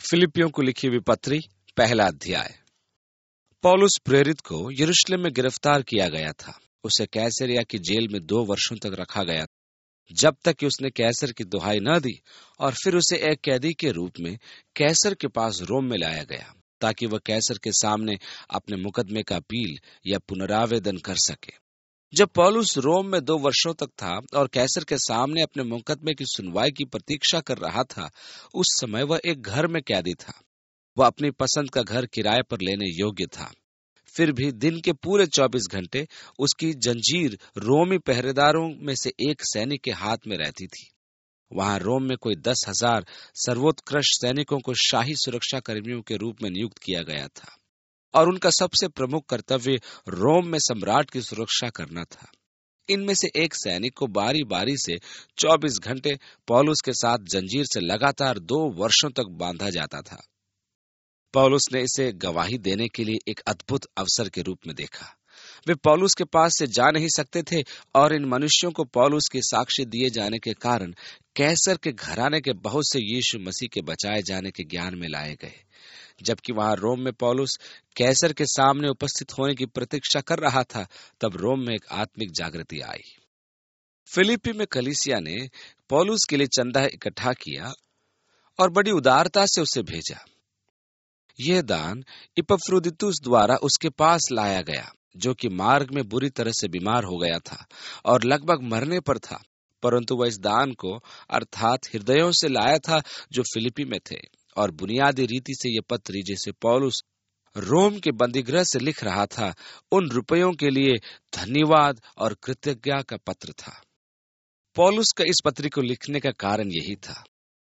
फिलिपियों को लिखी हुई पत्री, पहला अध्याय। पौलुस प्रेरित को यरूशलेम में गिरफ्तार किया गया था। उसे कैसरिया की जेल में 2 वर्षों तक रखा गया, जब तक कि उसने कैसर की दुहाई न दी, और फिर उसे एक कैदी के रूप में कैसर के पास रोम में लाया गया, ताकि वह कैसर के सामने अपने मुकदमे का अपील या पुनरावेदन कर सके। जब पौलुस रोम में 2 वर्षों तक था और कैसर के सामने अपने मुकदमे की सुनवाई की प्रतीक्षा कर रहा था, उस समय वह एक घर में कैदी था। वह अपनी पसंद का घर किराए पर लेने योग्य था। फिर भी दिन के पूरे 24 घंटे उसकी जंजीर रोमी पहरेदारों में से एक सैनिक के हाथ में रहती थी। वहां रोम में कोई 10,000 सर्वोत्कृष्ट सैनिकों को शाही सुरक्षा कर्मियों के रूप में नियुक्त किया गया था, और उनका सबसे प्रमुख कर्तव्य रोम में सम्राट की सुरक्षा करना था। इनमें से एक सैनिक को बारी बारी से 24 घंटे पौलुस के साथ जंजीर से लगातार 2 वर्षों तक बांधा जाता था। पौलुस ने इसे गवाही देने के लिए एक अद्भुत अवसर के रूप में देखा। वे पौलुस के पास से जा नहीं सकते थे, और इन मनुष्यों को पौलुस के साक्ष्य दिए जाने के कारण कैसर के घराने के बहुत से यीशु मसीह के बचाए जाने के ज्ञान में लाए गए। जबकि वहां रोम में पौलुस कैसर के सामने उपस्थित होने की प्रतीक्षा कर रहा था, तब रोम में एक आत्मिक जागृति आई। फिलिपी में कलीसिया ने पौलुस के लिए चंदा इकट्ठा किया और बड़ी उदारता से उसे भेजा। यह दान इपफ्रुदीतुस द्वारा उसके पास लाया गया, जो कि मार्ग में बुरी तरह से बीमार हो गया था और लगभग मरने पर था, परंतु वह इस दान को अर्थात हृदयों से लाया था जो फिलिपी में थे। और बुनियादी रीति से यह पत्री, जिसे पौलुस रोम के बंदीगृह से लिख रहा था, उन रुपयों के लिए धन्यवाद और कृतज्ञता का पत्र था। पौलुस का इस पत्र को लिखने का कारण यही था।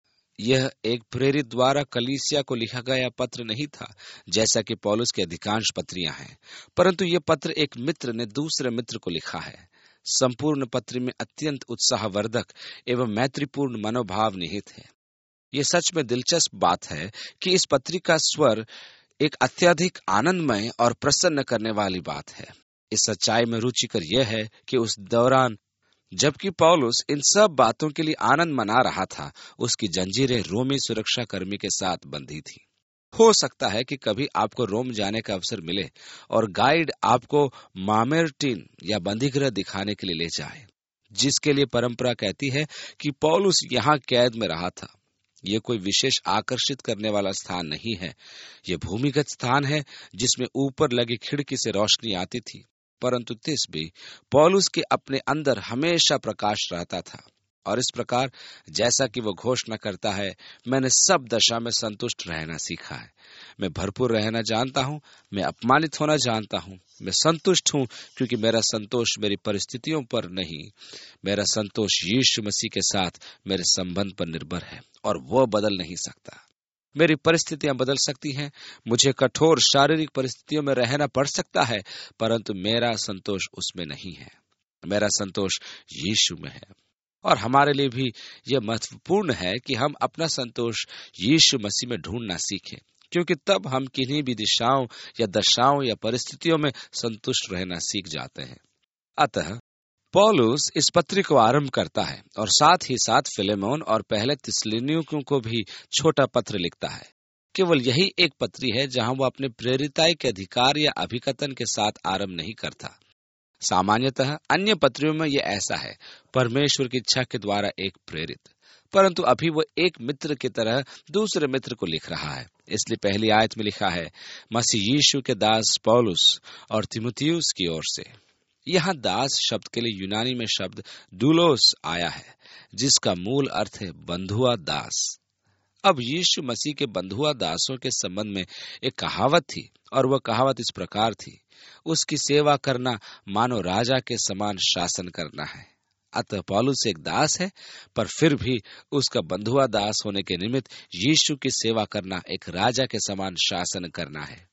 यह एक प्रेरित द्वारा कलीसिया को लिखा गया पत्र नहीं था, जैसा कि पौलुस की अधिकांश पत्रियां हैं, परंतु यह पत्र एक मित्र ने दूसरे मित्र को लिखा है। संपूर्ण पत्र में अत्यंत उत्साहवर्धक एवं मैत्रीपूर्ण मनोभाव निहित है। यह सच में दिलचस्प बात है कि इस पत्री का स्वर एक अत्यधिक आनंदमय और प्रसन्न करने वाली बात है। इस सच्चाई में रुचिकर यह है कि उस दौरान जबकि पौलुस इन सब बातों के लिए आनंद मना रहा था, उसकी जंजीरें रोमी सुरक्षा कर्मी के साथ बंधी थी। हो सकता है कि कभी आपको रोम जाने का अवसर मिले और गाइड आपको मामेर्टिन या बंदीगृह दिखाने के लिए ले जाए, जिसके लिए परंपरा कहती है कि पौलुस यहाँ कैद में रहा था। यह कोई विशेष आकर्षित करने वाला स्थान नहीं है। यह भूमिगत स्थान है जिसमें ऊपर लगी खिड़की से रोशनी आती थी, परंतु तिस भी पौलुस के अपने अंदर हमेशा प्रकाश रहता था। और इस प्रकार, जैसा कि वो घोषणा करता है, मैंने सब दशा में संतुष्ट रहना सीखा है। मैं भरपूर रहना जानता हूँ, मैं अपमानित होना जानता हूँ, मैं संतुष्ट हूँ, क्योंकि मेरा संतोष मेरी परिस्थितियों पर नहीं, मेरा संतोष यीशु मसीह के साथ मेरे संबंध पर निर्भर है, और वो बदल नहीं सकता। मेरी परिस्थितियां बदल सकती हैं, मुझे कठोर शारीरिक परिस्थितियों में रहना पड़ सकता है, परंतु मेरा संतोष उसमें नहीं है। मेरा संतोष यीशु में है। और हमारे लिए भी यह महत्वपूर्ण है कि हम अपना संतोष यीशु मसीह में ढूंढना सीखें, क्योंकि तब हम किन्हीं भी दिशाओं या दशाओं या परिस्थितियों में संतुष्ट रहना सीख जाते हैं। अतः पौलुस इस पत्र को आरंभ करता है और साथ ही साथ फिलेमोन और पहले थिस्सलुनीकियों को भी छोटा पत्र लिखता है। केवल यही एक पत्री है जहां वह अपने प्रेरिताई के अधिकार या अभिकथन के साथ आरंभ नहीं करता। सामान्यतः अन्य पत्रियों में यह ऐसा है, परमेश्वर की इच्छा के द्वारा एक प्रेरित, परंतु अभी वह एक मित्र की तरह दूसरे मित्र को लिख रहा है। इसलिए पहली आयत में लिखा है, मसीह यीशु के दास पौलुस और तीमुथियुस की ओर से। यहाँ दास शब्द के लिए यूनानी में शब्द डूलोस आया है, जिसका मूल अर्थ है बंधुआ दास। अब यीशु मसीह के बंधुआ दासों के संबंध में एक कहावत थी, और वह कहावत इस प्रकार थी, उसकी सेवा करना मानो राजा के समान शासन करना है। अतः पौलुस एक दास है, पर फिर भी उसका बंधुआ दास होने के निमित्त यीशु की सेवा करना एक राजा के समान शासन करना है।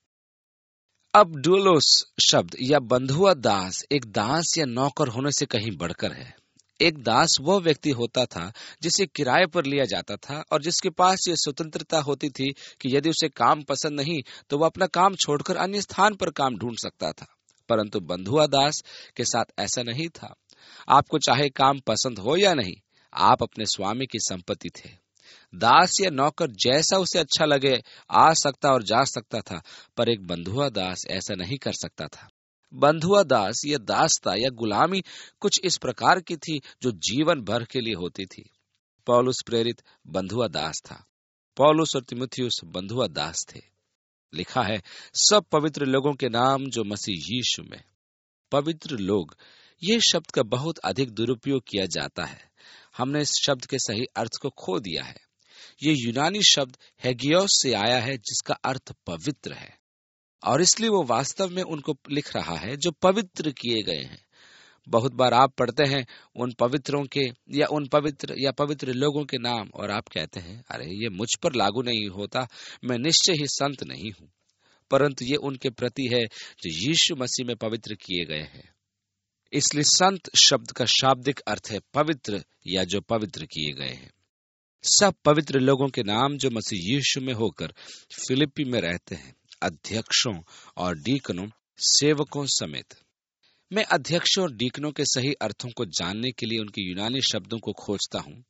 अब डूलोस शब्द या बंधुआ दास एक दास या नौकर होने से कहीं बढ़कर है। एक दास वह व्यक्ति होता था जिसे किराए पर लिया जाता था, और जिसके पास ये स्वतंत्रता होती थी कि यदि उसे काम पसंद नहीं तो वह अपना काम छोड़कर अन्य स्थान पर काम ढूंढ सकता था। परंतु बंधुआ दास के साथ ऐसा नहीं था। आपको चाहे काम पसंद हो या नहीं, आप अपने स्वामी की संपत्ति थे। दास या नौकर जैसा उसे अच्छा लगे आ सकता और जा सकता था, पर एक बंधुआ दास ऐसा नहीं कर सकता था। बंधुआ दास या दासता या गुलामी कुछ इस प्रकार की थी जो जीवन भर के लिए होती थी। पौलुस प्रेरित बंधुआ दास था। पौलुस और तीमुथियुस बंधुआ दास थे। लिखा है, सब पवित्र लोगों के नाम जो मसीह यीशु में। पवित्र लोग, ये शब्द का बहुत अधिक दुरुपयोग किया जाता है। हमने इस शब्द के सही अर्थ को खो दिया है। ये यूनानी शब्द हेगियोस से आया है, जिसका अर्थ पवित्र है, और इसलिए वो वास्तव में उनको लिख रहा है जो पवित्र किए गए हैं। बहुत बार आप पढ़ते हैं उन पवित्रों के या उन पवित्र लोगों के नाम, और आप कहते हैं, अरे ये मुझ पर लागू नहीं होता, मैं निश्चय ही संत नहीं हूं। परंतु ये उनके प्रति है जो यीशु मसीह में पवित्र किए गए हैं। इसलिए संत शब्द का शाब्दिक अर्थ है पवित्र या जो पवित्र किए गए हैं। सब पवित्र लोगों के नाम जो मसीह यीशु में होकर फिलिप्पी में रहते हैं, अध्यक्षों और डीकनों, सेवकों समेत। मैं अध्यक्षों और डीकनों के सही अर्थों को जानने के लिए उनके यूनानी शब्दों को खोजता हूं,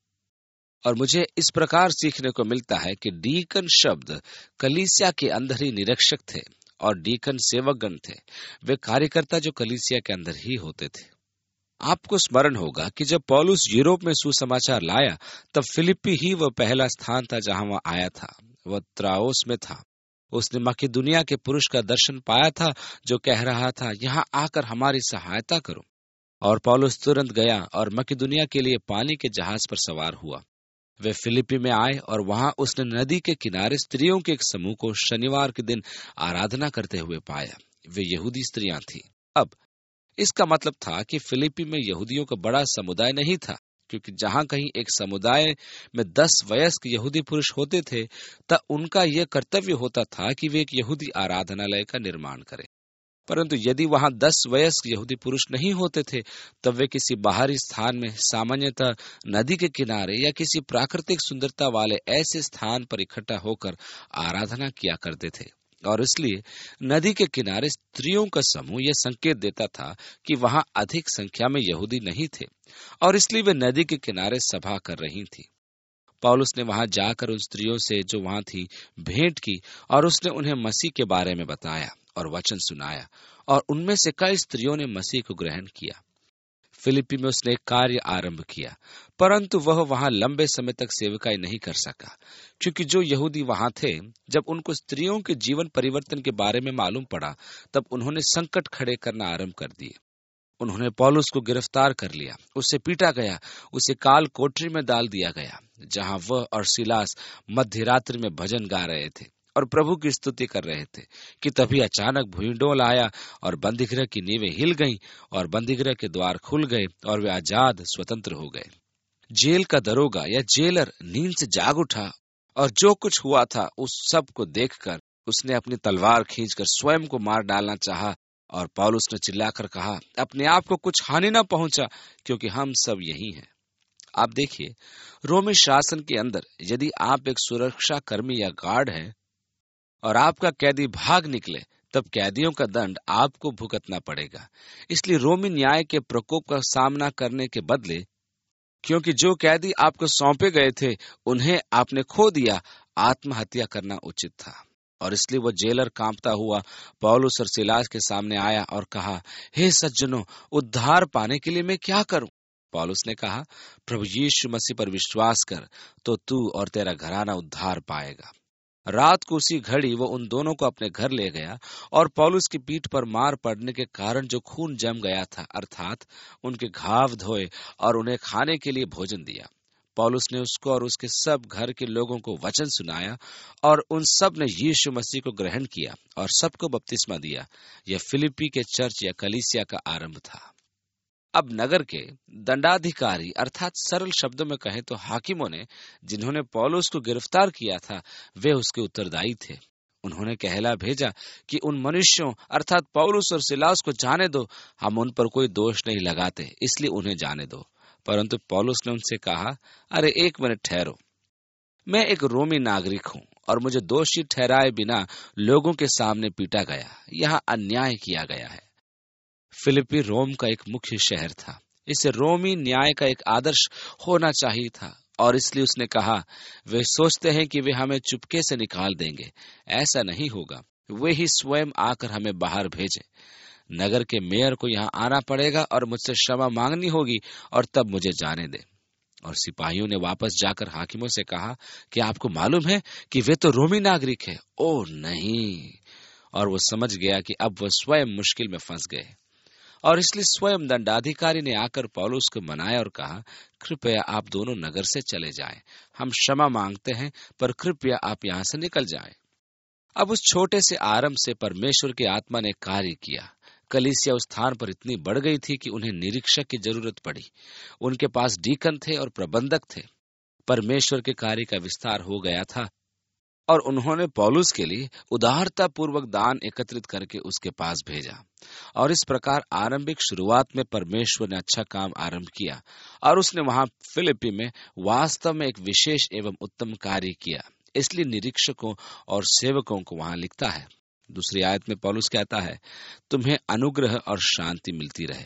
और मुझे इस प्रकार सीखने को मिलता है कि डीकन शब्द कलीसिया के अंदर ही निरीक्षक थे और डीकन सेवकगण थे। वे कार्यकर्ता जो कलीसिया के अंदर ही होते थे। आपको स्मरण होगा कि जब पौलुस यूरोप में सुसमाचार लाया, तब फिलिप्पी ही वह पहला स्थान था जहां वह आया था। वह त्राओस में था। उसने मकिदुनिया के पुरुष का दर्शन पाया था जो कह रहा था, यहाँ आकर हमारी सहायता करो। और पौलुस तुरंत गया और मकिदुनिया के लिए पानी के जहाज पर सवार हुआ। वे फिलिप्पी में आए और वहां उसने नदी के किनारे स्त्रियों के एक समूह को शनिवार के दिन आराधना करते हुए पाया। वे यहूदी स्त्रियां थीं। अब इसका मतलब था कि फिलिप्पी में यहूदियों का बड़ा समुदाय नहीं था, क्योंकि जहां कहीं एक समुदाय में 10 वयस्क यहूदी पुरुष होते थे, तब उनका यह कर्तव्य होता था कि वे एक यहूदी आराधनालय का निर्माण करें। परंतु यदि वहां 10 वयस्क यहूदी पुरुष नहीं होते थे, तब वे किसी बाहरी स्थान में, सामान्यतः नदी के किनारे या किसी प्राकृतिक सुंदरता वाले ऐसे स्थान पर इकट्ठा होकर आराधना किया करते थे। और इसलिए नदी के किनारे स्त्रियों का समूह यह संकेत देता था कि वहां अधिक संख्या में यहूदी नहीं थे, और इसलिए वे नदी के किनारे सभा कर रही थी। पौलुस ने वहां जाकर उन स्त्रियों से जो वहां थी भेंट की, और उसने उन्हें मसीह के बारे में बताया और वचन सुनाया, और उनमें से कई स्त्रियों ने मसीह को ग्रहण किया। फिलिप्पी में उसने एक कार्य आरंभ किया, परंतु वह वहां लंबे समय तक सेवकाई नहीं कर सका, क्योंकि जो यहूदी वहां थे, जब उनको स्त्रियों के जीवन परिवर्तन के बारे में मालूम पड़ा, तब उन्होंने संकट खड़े करना आरंभ कर दिए। उन्होंने पौलुस को गिरफ्तार कर लिया, उसे पीटा गया, उसे काल कोठरी में डाल दिया गया, जहां वह और सिलास मध्य रात्रि में भजन गा रहे थे और प्रभु की स्तुति कर रहे थे कि तभी अचानक भूइंडोल आया और बंदीगृह की नींवें हिल गईं और बंदीगृह के द्वार खुल गए और वे आजाद स्वतंत्र हो गए। जेल का दरोगा या जेलर नींद से जाग उठा, और जो कुछ हुआ था उस सब को देखकर उसने अपनी तलवार खींचकर स्वयं को मार डालना चाहा, और पौलुस ने चिल्लाकर कहा, अपने आप को कुछ हानि न पहुंचा, क्योंकि हम सब यही हैं। आप देखिए, रोमी शासन के अंदर यदि आप एक सुरक्षा कर्मी या गार्ड हैं और आपका कैदी भाग निकले, तब कैदियों का दंड आपको भुगतना पड़ेगा। इसलिए रोमी न्याय के प्रकोप का सामना करने के बदले, क्योंकि जो कैदी आपको सौंपे गए थे उन्हें आपने खो दिया, आत्महत्या करना उचित था। और इसलिए वह जेलर कांपता हुआ पौलुस और सिलास के सामने आया और कहा, हे सज्जनों, उद्धार पाने के लिए मैं क्या करूं? पौलुस ने कहा, प्रभु यीशु मसीह पर विश्वास कर, तो तू और तेरा घराना उद्धार पाएगा। रात को उसी घड़ी वो उन दोनों को अपने घर ले गया, और पौलुस की पीठ पर मार पड़ने के कारण जो खून जम गया था, अर्थात उनके घाव धोए और उन्हें खाने के लिए भोजन दिया। पौलुस ने उसको और उसके सब घर के लोगों को वचन सुनाया, और उन सब ने यीशु मसीह को ग्रहण किया और सबको बपतिस्मा दिया। यह फिलिप्पी के चर्च या कलीसिया का आरंभ था। अब नगर के दंडाधिकारी, अर्थात सरल शब्दों में कहें तो हाकिमों ने, जिन्होंने पौलुस को गिरफ्तार किया था, वे उसके उत्तरदायी थे। उन्होंने कहला भेजा कि उन मनुष्यों अर्थात पौलुस और सिलास को जाने दो, हम उन पर कोई दोष नहीं लगाते, इसलिए उन्हें जाने दो। परंतु पौलुस ने उनसे कहा, अरे एक मिनट ठहरो, मैं एक रोमी नागरिक हूं और मुझे दोषी ठहराए बिना लोगों के सामने पीटा गया। यहाँ अन्याय किया गया है। फिलिप्पी रोम का एक मुख्य शहर था। इसे रोमी न्याय का एक आदर्श होना चाहिए था। और इसलिए उसने कहा, वे सोचते हैं कि वे हमें चुपके से निकाल देंगे। ऐसा नहीं होगा, वे ही स्वयं आकर हमें बाहर भेजे। नगर के मेयर को यहाँ आना पड़ेगा और मुझसे क्षमा मांगनी होगी, और तब मुझे जाने दे। और सिपाहियों ने वापस जाकर हाकिमों से कहा कि आपको मालूम है कि वे तो रोमी नागरिक है। ओ नहीं! और वो समझ गया कि अब वह स्वयं मुश्किल में फंस गए, और इसलिए स्वयं दंडाधिकारी ने आकर पौलुस को मनाया और कहा, कृपया आप दोनों नगर से चले जाएं। हम क्षमा मांगते हैं, पर कृपया आप यहाँ से निकल जाएं। अब उस छोटे से आरंभ से परमेश्वर की आत्मा ने कार्य किया। कलीसिया उस स्थान पर इतनी बढ़ गई थी कि उन्हें निरीक्षक की जरूरत पड़ी। उनके पास डीकन थे और प्रबंधक थे। परमेश्वर के कार्य का विस्तार हो गया था, और उन्होंने पौलुस के लिए उदारता पूर्वक दान एकत्रित करके उसके पास भेजा। और इस प्रकार आरंभिक शुरुआत में परमेश्वर ने अच्छा काम आरंभ किया, और उसने वहां फिलिप्पी में वास्तव में एक विशेष एवं उत्तम कार्य किया। इसलिए निरीक्षकों और सेवकों को वहां लिखता है। दूसरी आयत में पौलुस कहता है, तुम्हें अनुग्रह और शांति मिलती रहे।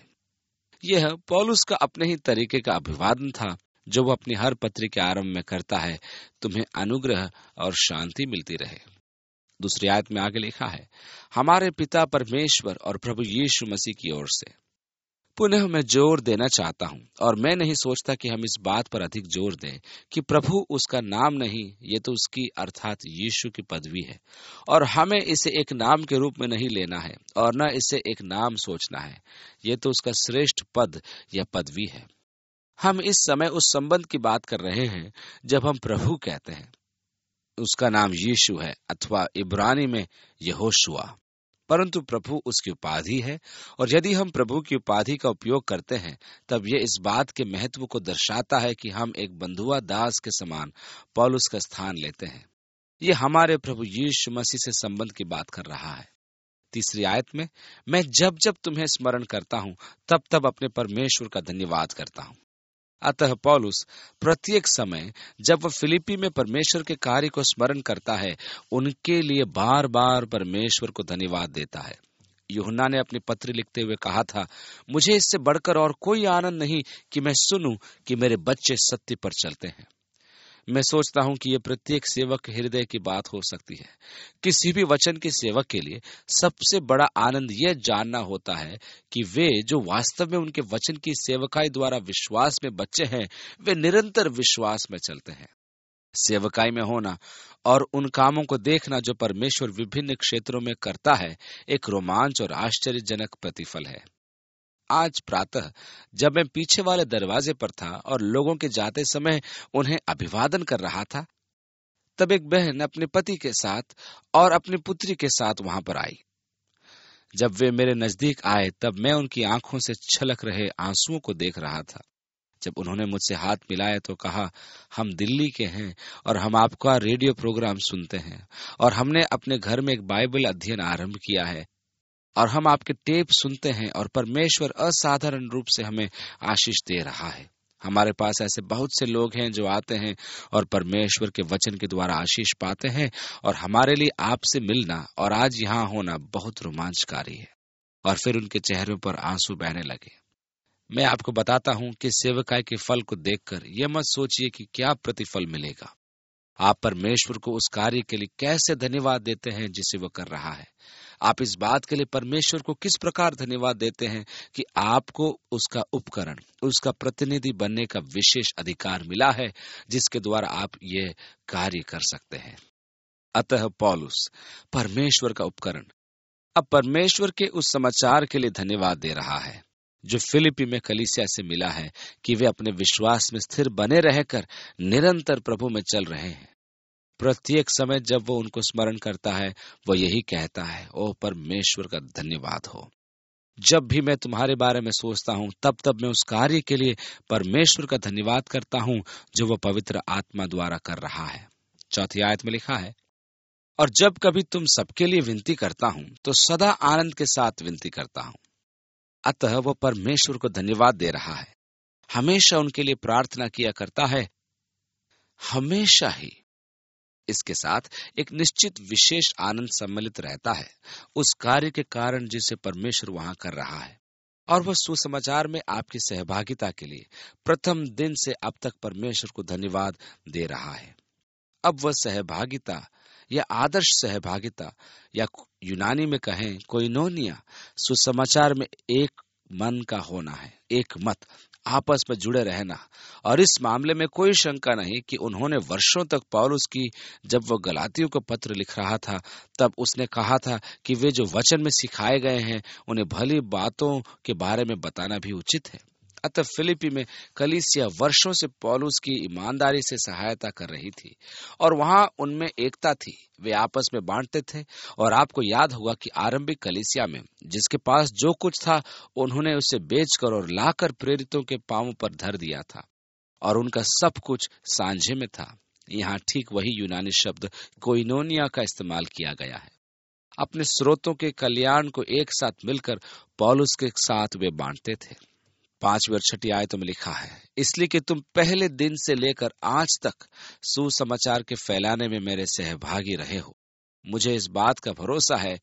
यह पौलुस का अपने ही तरीके का अभिवादन था, जो वो अपनी हर पत्री के आरंभ में करता है। तुम्हें अनुग्रह और शांति मिलती रहे। दूसरी आयत में आगे लिखा है, हमारे पिता परमेश्वर और प्रभु यीशु मसीह की ओर से। पुनः मैं जोर देना चाहता हूं, और मैं नहीं सोचता कि हम इस बात पर अधिक जोर दें कि प्रभु उसका नाम नहीं, ये तो उसकी अर्थात यीशु की पदवी है, और हमें इसे एक नाम के रूप में नहीं लेना है, और न इसे एक नाम सोचना है। ये तो उसका श्रेष्ठ पद या पदवी है। हम इस समय उस संबंध की बात कर रहे हैं जब हम प्रभु कहते हैं। उसका नाम यीशु है, अथवा इब्रानी में यहोशुआ, परंतु प्रभु उसकी उपाधि है। और यदि हम प्रभु की उपाधि का उपयोग करते हैं, तब यह इस बात के महत्व को दर्शाता है कि हम एक बंधुआ दास के समान पौलुस का स्थान लेते हैं। ये हमारे प्रभु यीशु मसीह से संबंध की बात कर रहा है। तीसरी आयत में, मैं जब जब तुम्हें स्मरण करता हूं, तब तब अपने परमेश्वर का धन्यवाद करता हूं। अतः पौलुस प्रत्येक समय जब वह फिलिप्पी में परमेश्वर के कार्य को स्मरण करता है, उनके लिए बार बार परमेश्वर को धन्यवाद देता है। यूहन्ना ने अपनी पत्र लिखते हुए कहा था, मुझे इससे बढ़कर और कोई आनंद नहीं कि मैं सुनूं कि मेरे बच्चे सत्य पर चलते हैं। मैं सोचता हूं कि यह प्रत्येक सेवक हृदय की बात हो सकती है। किसी भी वचन के सेवक के लिए सबसे बड़ा आनंद यह जानना होता है कि वे जो वास्तव में उनके वचन की सेवकाई द्वारा विश्वास में बच्चे हैं, वे निरंतर विश्वास में चलते हैं। सेवकाई में होना और उन कामों को देखना जो परमेश्वर विभिन्न क्षेत्रों में करता है, एक रोमांच और आश्चर्यजनक प्रतिफल है। आज प्रातः जब मैं पीछे वाले दरवाजे पर था और लोगों के जाते समय उन्हें अभिवादन कर रहा था, तब एक बहन अपने पति के साथ और अपनी पुत्री के साथ वहां पर आई। जब वे मेरे नजदीक आए, तब मैं उनकी आंखों से छलक रहे आंसुओं को देख रहा था। जब उन्होंने मुझसे हाथ मिलाया तो कहा, हम दिल्ली के हैं और हम आपका रेडियो प्रोग्राम सुनते हैं, और हमने अपने घर में एक बाइबल अध्ययन आरंभ किया है, और हम आपके टेप सुनते हैं, और परमेश्वर असाधारण रूप से हमें आशीष दे रहा है। हमारे पास ऐसे बहुत से लोग हैं जो आते हैं और परमेश्वर के वचन के द्वारा आशीष पाते हैं, और हमारे लिए आपसे मिलना और आज यहाँ होना बहुत रोमांचकारी है। और फिर उनके चेहरों पर आंसू बहने लगे। मैं आपको बताता हूं कि सेवकाई के फल को देखकर यह मत सोचिए कि क्या प्रतिफल मिलेगा। आप परमेश्वर को उस कार्य के लिए कैसे धन्यवाद देते हैं जिसे वो कर रहा है। आप इस बात के लिए परमेश्वर को किस प्रकार धन्यवाद देते हैं कि आपको उसका उपकरण, उसका प्रतिनिधि बनने का विशेष अधिकार मिला है, जिसके द्वारा आप ये कार्य कर सकते हैं। अतः पौलुस परमेश्वर का उपकरण अब परमेश्वर के उस समाचार के लिए धन्यवाद दे रहा है जो फिलिप्पी में कलीसिया से मिला है, कि वे अपने विश्वास में स्थिर बने रहकर निरंतर प्रभु में चल रहे हैं। प्रत्येक समय जब वो उनको स्मरण करता है, वो यही कहता है, ओ परमेश्वर का धन्यवाद हो। जब भी मैं तुम्हारे बारे में सोचता हूं, तब तब मैं उस कार्य के लिए परमेश्वर का धन्यवाद करता हूं जो वो पवित्र आत्मा द्वारा कर रहा है। चौथी आयत में लिखा है, और जब कभी तुम सबके लिए विनती करता हूं, तो सदा आनंद के साथ विनती करता हूं। अतः वो परमेश्वर को धन्यवाद दे रहा है, हमेशा उनके लिए प्रार्थना किया करता है, हमेशा ही। इसके साथ एक निश्चित विशेष आनंद सम्मिलित रहता है उस कार्य के कारण जिसे परमेश्वर वहां कर रहा है। और वह सुसमाचार में आपकी सहभागिता के लिए प्रथम दिन से अब तक परमेश्वर को धन्यवाद दे रहा है। अब वह सहभागिता या आदर्श सहभागिता या यूनानी में कहें कोइनोनिया, सुसमाचार में एक मन का होना है, एक मत, आपस में जुड़े रहना। और इस मामले में कोई शंका नहीं कि उन्होंने वर्षों तक पौलुस की, जब वह गलातियों को पत्र लिख रहा था तब उसने कहा था कि वे जो वचन में सिखाए गए हैं उन्हें भली बातों के बारे में बताना भी उचित है। अतः फिलिपी में कलीसिया वर्षों से पौलुस की ईमानदारी से सहायता कर रही थी और वहां उनमें एकता थी, वे आपस में बांटते थे। और आपको याद होगा कि आरंभिक कलीसिया में जिसके पास जो कुछ था उन्होंने उसे बेचकर और लाकर प्रेरितों के पांवों पर धर दिया था और उनका सब कुछ सांझे में था। यहाँ ठीक वही यूनानी शब्द कोइनोनिया का इस्तेमाल किया गया है। अपने स्रोतों के कल्याण को एक साथ मिलकर पौलुस के साथ वे बांटते थे। 5वीं और 6ठी आयतों में लिखा है, इसलिए कि तुम पहले दिन से लेकर आज तक सुसमाचार के फैलाने में मेरे सहभागी रहे हो। मुझे इस बात का भरोसा है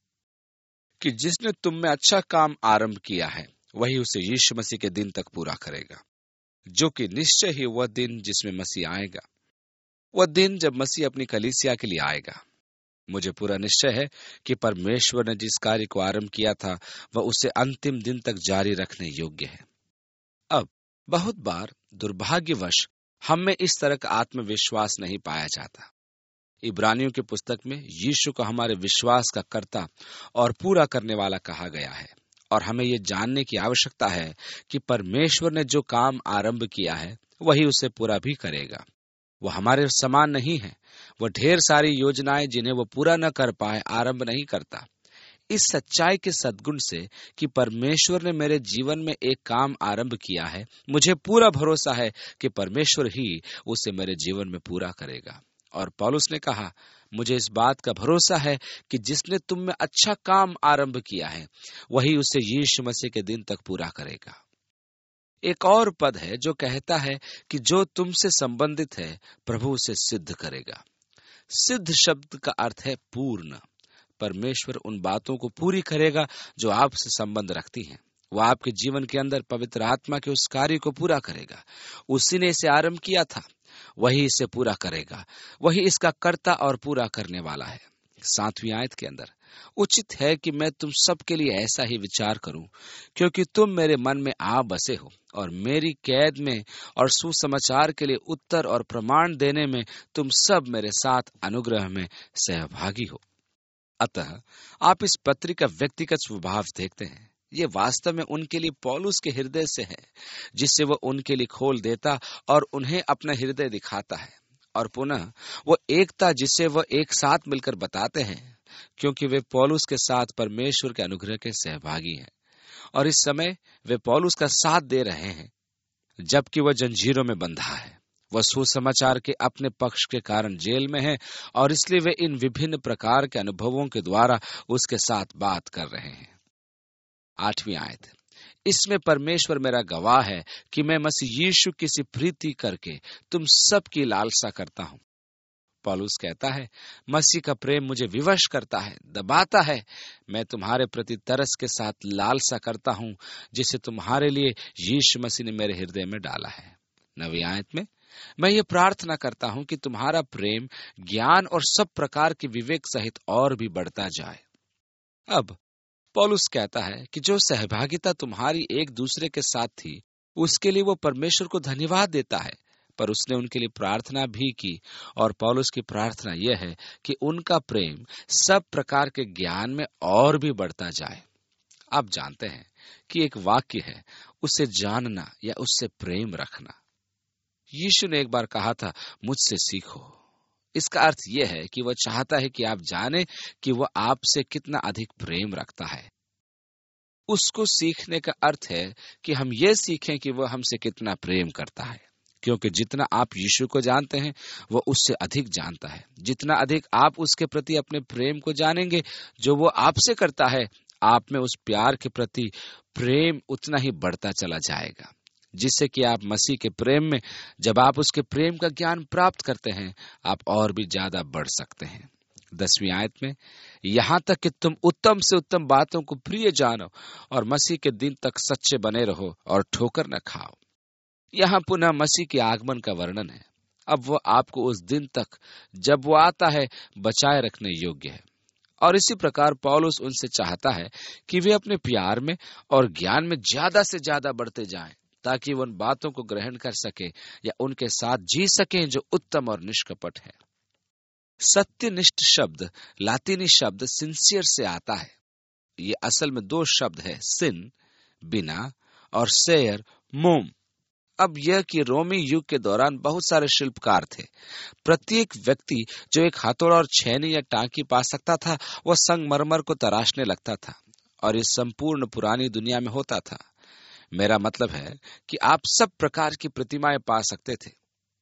कि जिसने तुम में अच्छा काम आरंभ किया है वही उसे यीशु मसीह के दिन तक पूरा करेगा, जो कि निश्चय ही वह दिन जिसमें मसीह आएगा, वह दिन जब मसीह अपनी कलीसिया के लिए आएगा। मुझे पूरा निश्चय है कि परमेश्वर ने जिस कार्य को आरंभ किया था वह उसे अंतिम दिन तक जारी रखने योग्य है। अब बहुत बार दुर्भाग्यवश हम में इस तरह का आत्मविश्वास नहीं पाया जाता। इब्रानियों की पुस्तक में यीशु को हमारे विश्वास का कर्ता और पूरा करने वाला कहा गया है और हमें ये जानने की आवश्यकता है कि परमेश्वर ने जो काम आरंभ किया है वही उसे पूरा भी करेगा। वह हमारे समान नहीं है। वह ढेर सारी योजनाएं जिन्हें वह पूरा न कर पाए आरंभ नहीं करता। इस सच्चाई के सद्गुण से कि परमेश्वर ने मेरे जीवन में एक काम आरंभ किया है, मुझे पूरा भरोसा है कि परमेश्वर ही उसे मेरे जीवन में पूरा करेगा। और पौलुस ने कहा, मुझे इस बात का भरोसा है कि जिसने तुम में अच्छा काम आरंभ किया है वही उसे यीशु मसीह के दिन तक पूरा करेगा। एक और पद है जो कहता है कि जो तुमसे संबंधित है प्रभु उसे सिद्ध करेगा। सिद्ध शब्द का अर्थ है पूर्ण। परमेश्वर उन बातों को पूरी करेगा जो आपसे संबंध रखती हैं। वह आपके जीवन के अंदर पवित्र आत्मा के उस कार्य को पूरा करेगा। उसी ने इसे आरंभ किया था, वही इसे पूरा करेगा। वही इसका कर्ता और पूरा करने वाला है। 7वीं आयत के अंदर, उचित है कि मैं तुम सबके लिए ऐसा ही विचार करूं, क्योंकि तुम मेरे मन में आ बसे हो और मेरी कैद में और सुसमाचार के लिए उत्तर और प्रमाण देने में तुम सब मेरे साथ अनुग्रह में सहभागी हो। अतः आप इस पत्री का व्यक्तिगत स्वभाव देखते हैं। ये वास्तव में उनके लिए पौलुस के हृदय से है, जिससे वह उनके लिए खोल देता और उन्हें अपना हृदय दिखाता है। और पुनः वो एकता जिसे वह एक साथ मिलकर बताते हैं, क्योंकि वे पौलुस के साथ परमेश्वर के अनुग्रह के सहभागी हैं और इस समय वे पौलुस का साथ दे रहे हैं जबकि वह जंजीरों में बंधा है। वह सुसमाचार के अपने पक्ष के कारण जेल में है और इसलिए वे इन विभिन्न प्रकार के अनुभवों के द्वारा उसके साथ बात कर रहे हैं। 8वीं आयत, इसमें परमेश्वर मेरा गवाह है कि मैं मसीह यीशु की सी प्रीति करके तुम सब की लालसा करता हूं। पौलुस कहता है, मसीह का प्रेम मुझे विवश करता है, दबाता है। मैं तुम्हारे प्रति तरस के साथ लालसा करता हूं जिसे तुम्हारे लिए यीशु मसीह ने मेरे हृदय में डाला है। 9वीं आयत में, मैं ये प्रार्थना करता हूं कि तुम्हारा प्रेम ज्ञान और सब प्रकार के विवेक सहित और भी बढ़ता जाए। अब पौलुस कहता है कि जो सहभागिता तुम्हारी एक दूसरे के साथ थी उसके लिए वो परमेश्वर को धन्यवाद देता है, पर उसने उनके लिए प्रार्थना भी की और पौलुस की प्रार्थना यह है कि उनका प्रेम सब प्रकार के ज्ञान में और भी बढ़ता जाए। आप जानते हैं कि एक वाक्य है, उसे जानना या उससे प्रेम रखना। यीशु ने एक बार कहा था, मुझसे सीखो। इसका अर्थ यह है कि वह चाहता है कि आप जानें कि वह आपसे कितना अधिक प्रेम रखता है। उसको सीखने का अर्थ है कि हम ये सीखें कि वह हमसे कितना प्रेम करता है, क्योंकि जितना आप यीशु को जानते हैं वह उससे अधिक जानता है। जितना अधिक आप उसके प्रति अपने प्रेम को जानेंगे जो वो आपसे करता है, आप में उस प्यार के प्रति प्रेम उतना ही बढ़ता चला जाएगा, जिससे कि आप मसीह के प्रेम में, जब आप उसके प्रेम का ज्ञान प्राप्त करते हैं, आप और भी ज्यादा बढ़ सकते हैं। 10वीं आयत में, यहां तक कि तुम उत्तम से उत्तम बातों को प्रिय जानो और मसीह के दिन तक सच्चे बने रहो और ठोकर न खाओ। यहां पुनः मसीह के आगमन का वर्णन है। अब वह आपको उस दिन तक जब वो आता है बचाए रखने योग्य है। और इसी प्रकार पौलुस उनसे चाहता है कि वे अपने प्यार में और ज्ञान में ज्यादा से ज्यादा बढ़ते जाएं, ताकि वो उन बातों को ग्रहण कर सके या उनके साथ जी सकें जो उत्तम और निष्कपट है। सत्यनिष्ठ शब्द लातीनी शब्द सिंसियर से आता है। ये असल में दो शब्द है, सिन बिना और सेयर मोम। अब यह कि रोमी युग के दौरान बहुत सारे शिल्पकार थे। प्रत्येक व्यक्ति जो एक हथौड़ा और छेनी या टांकी पा सकता था, वह संगमरमर को तराशने लगता था, और ये संपूर्ण पुरानी दुनिया में होता था। मेरा मतलब है कि आप सब प्रकार की प्रतिमाएं पा सकते थे।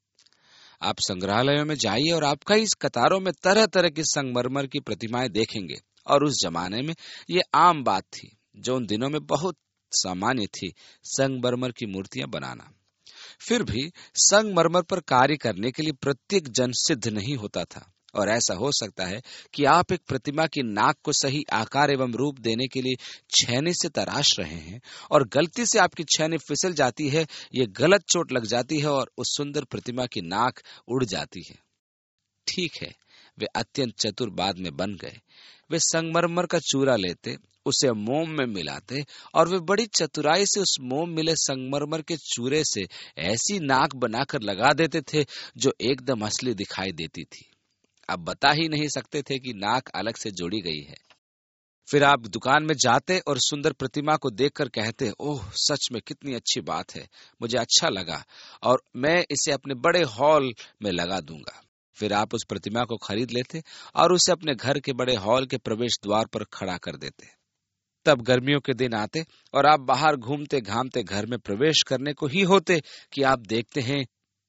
आप संग्रहालयों में जाइए और आप कई कतारों में तरह तरह की संगमरमर की प्रतिमाएं देखेंगे। और उस जमाने में ये आम बात थी, जो उन दिनों में बहुत सामान्य थी, संगमरमर की मूर्तियां बनाना। फिर भी संगमरमर पर कार्य करने के लिए प्रत्येक जन सिद्ध नहीं होता था, और ऐसा हो सकता है कि आप एक प्रतिमा की नाक को सही आकार एवं रूप देने के लिए छेनी से तराश रहे हैं और गलती से आपकी छेनी फिसल जाती है, ये गलत चोट लग जाती है और उस सुंदर प्रतिमा की नाक उड़ जाती है। ठीक है, वे अत्यंत चतुर बाद में बन गए। वे संगमरमर का चूरा लेते, उसे मोम में मिलाते और वे बड़ी चतुराई से उस मोम मिले संगमरमर के चूरे से ऐसी नाक बनाकर लगा देते थे जो एकदम असली दिखाई देती थी। अब बता ही नहीं सकते थे कि नाक अलग से जोड़ी गई है। फिर आप दुकान में जाते और सुंदर प्रतिमा को देखकर कहते, ओह सच में कितनी अच्छी बात है, मुझे अच्छा लगा और मैं इसे अपने बड़े हॉल में लगा दूंगा। फिर आप उस प्रतिमा को खरीद लेते और उसे अपने घर के बड़े हॉल के प्रवेश द्वार पर खड़ा कर देते। तब गर्मियों के दिन आते और आप बाहर घूमते घामते घर में प्रवेश करने को ही होते कि आप देखते हैं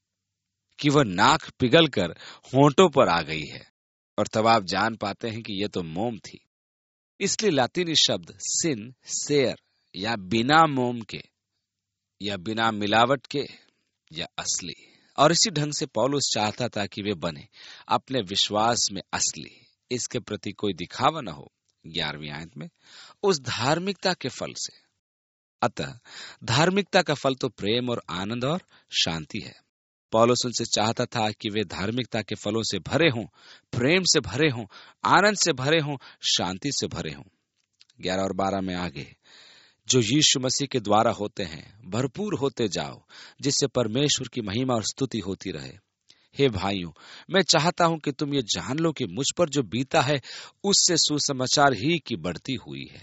कि वह नाक पिघलकर होंठों पर आ गई है, और तब आप जान पाते हैं कि यह तो मोम थी। इसलिए लातीनी शब्द सिन सेयर या बिना मोम के या बिना मिलावट के या असली। और इसी ढंग से पौलुस चाहता था कि वे बने अपने विश्वास में असली, इसके प्रति कोई दिखावा न हो। 11वीं आयत में, उस धार्मिकता के फल से। अतः धार्मिकता का फल तो प्रेम और आनंद और शांति है। पौलुस उनसे चाहता था कि वे धार्मिकता के फलों से भरे हों, प्रेम से भरे हों, आनंद से भरे हों, शांति से भरे हों। 11 और 12 में आगे, जो यीशु मसीह के द्वारा होते हैं भरपूर होते जाओ, जिससे परमेश्वर की महिमा और स्तुति होती रहे। हे भाइयों, मैं चाहता हूं कि तुम ये जान लो कि मुझ पर जो बीता है उससे सुसमाचार ही की बढ़ती हुई है।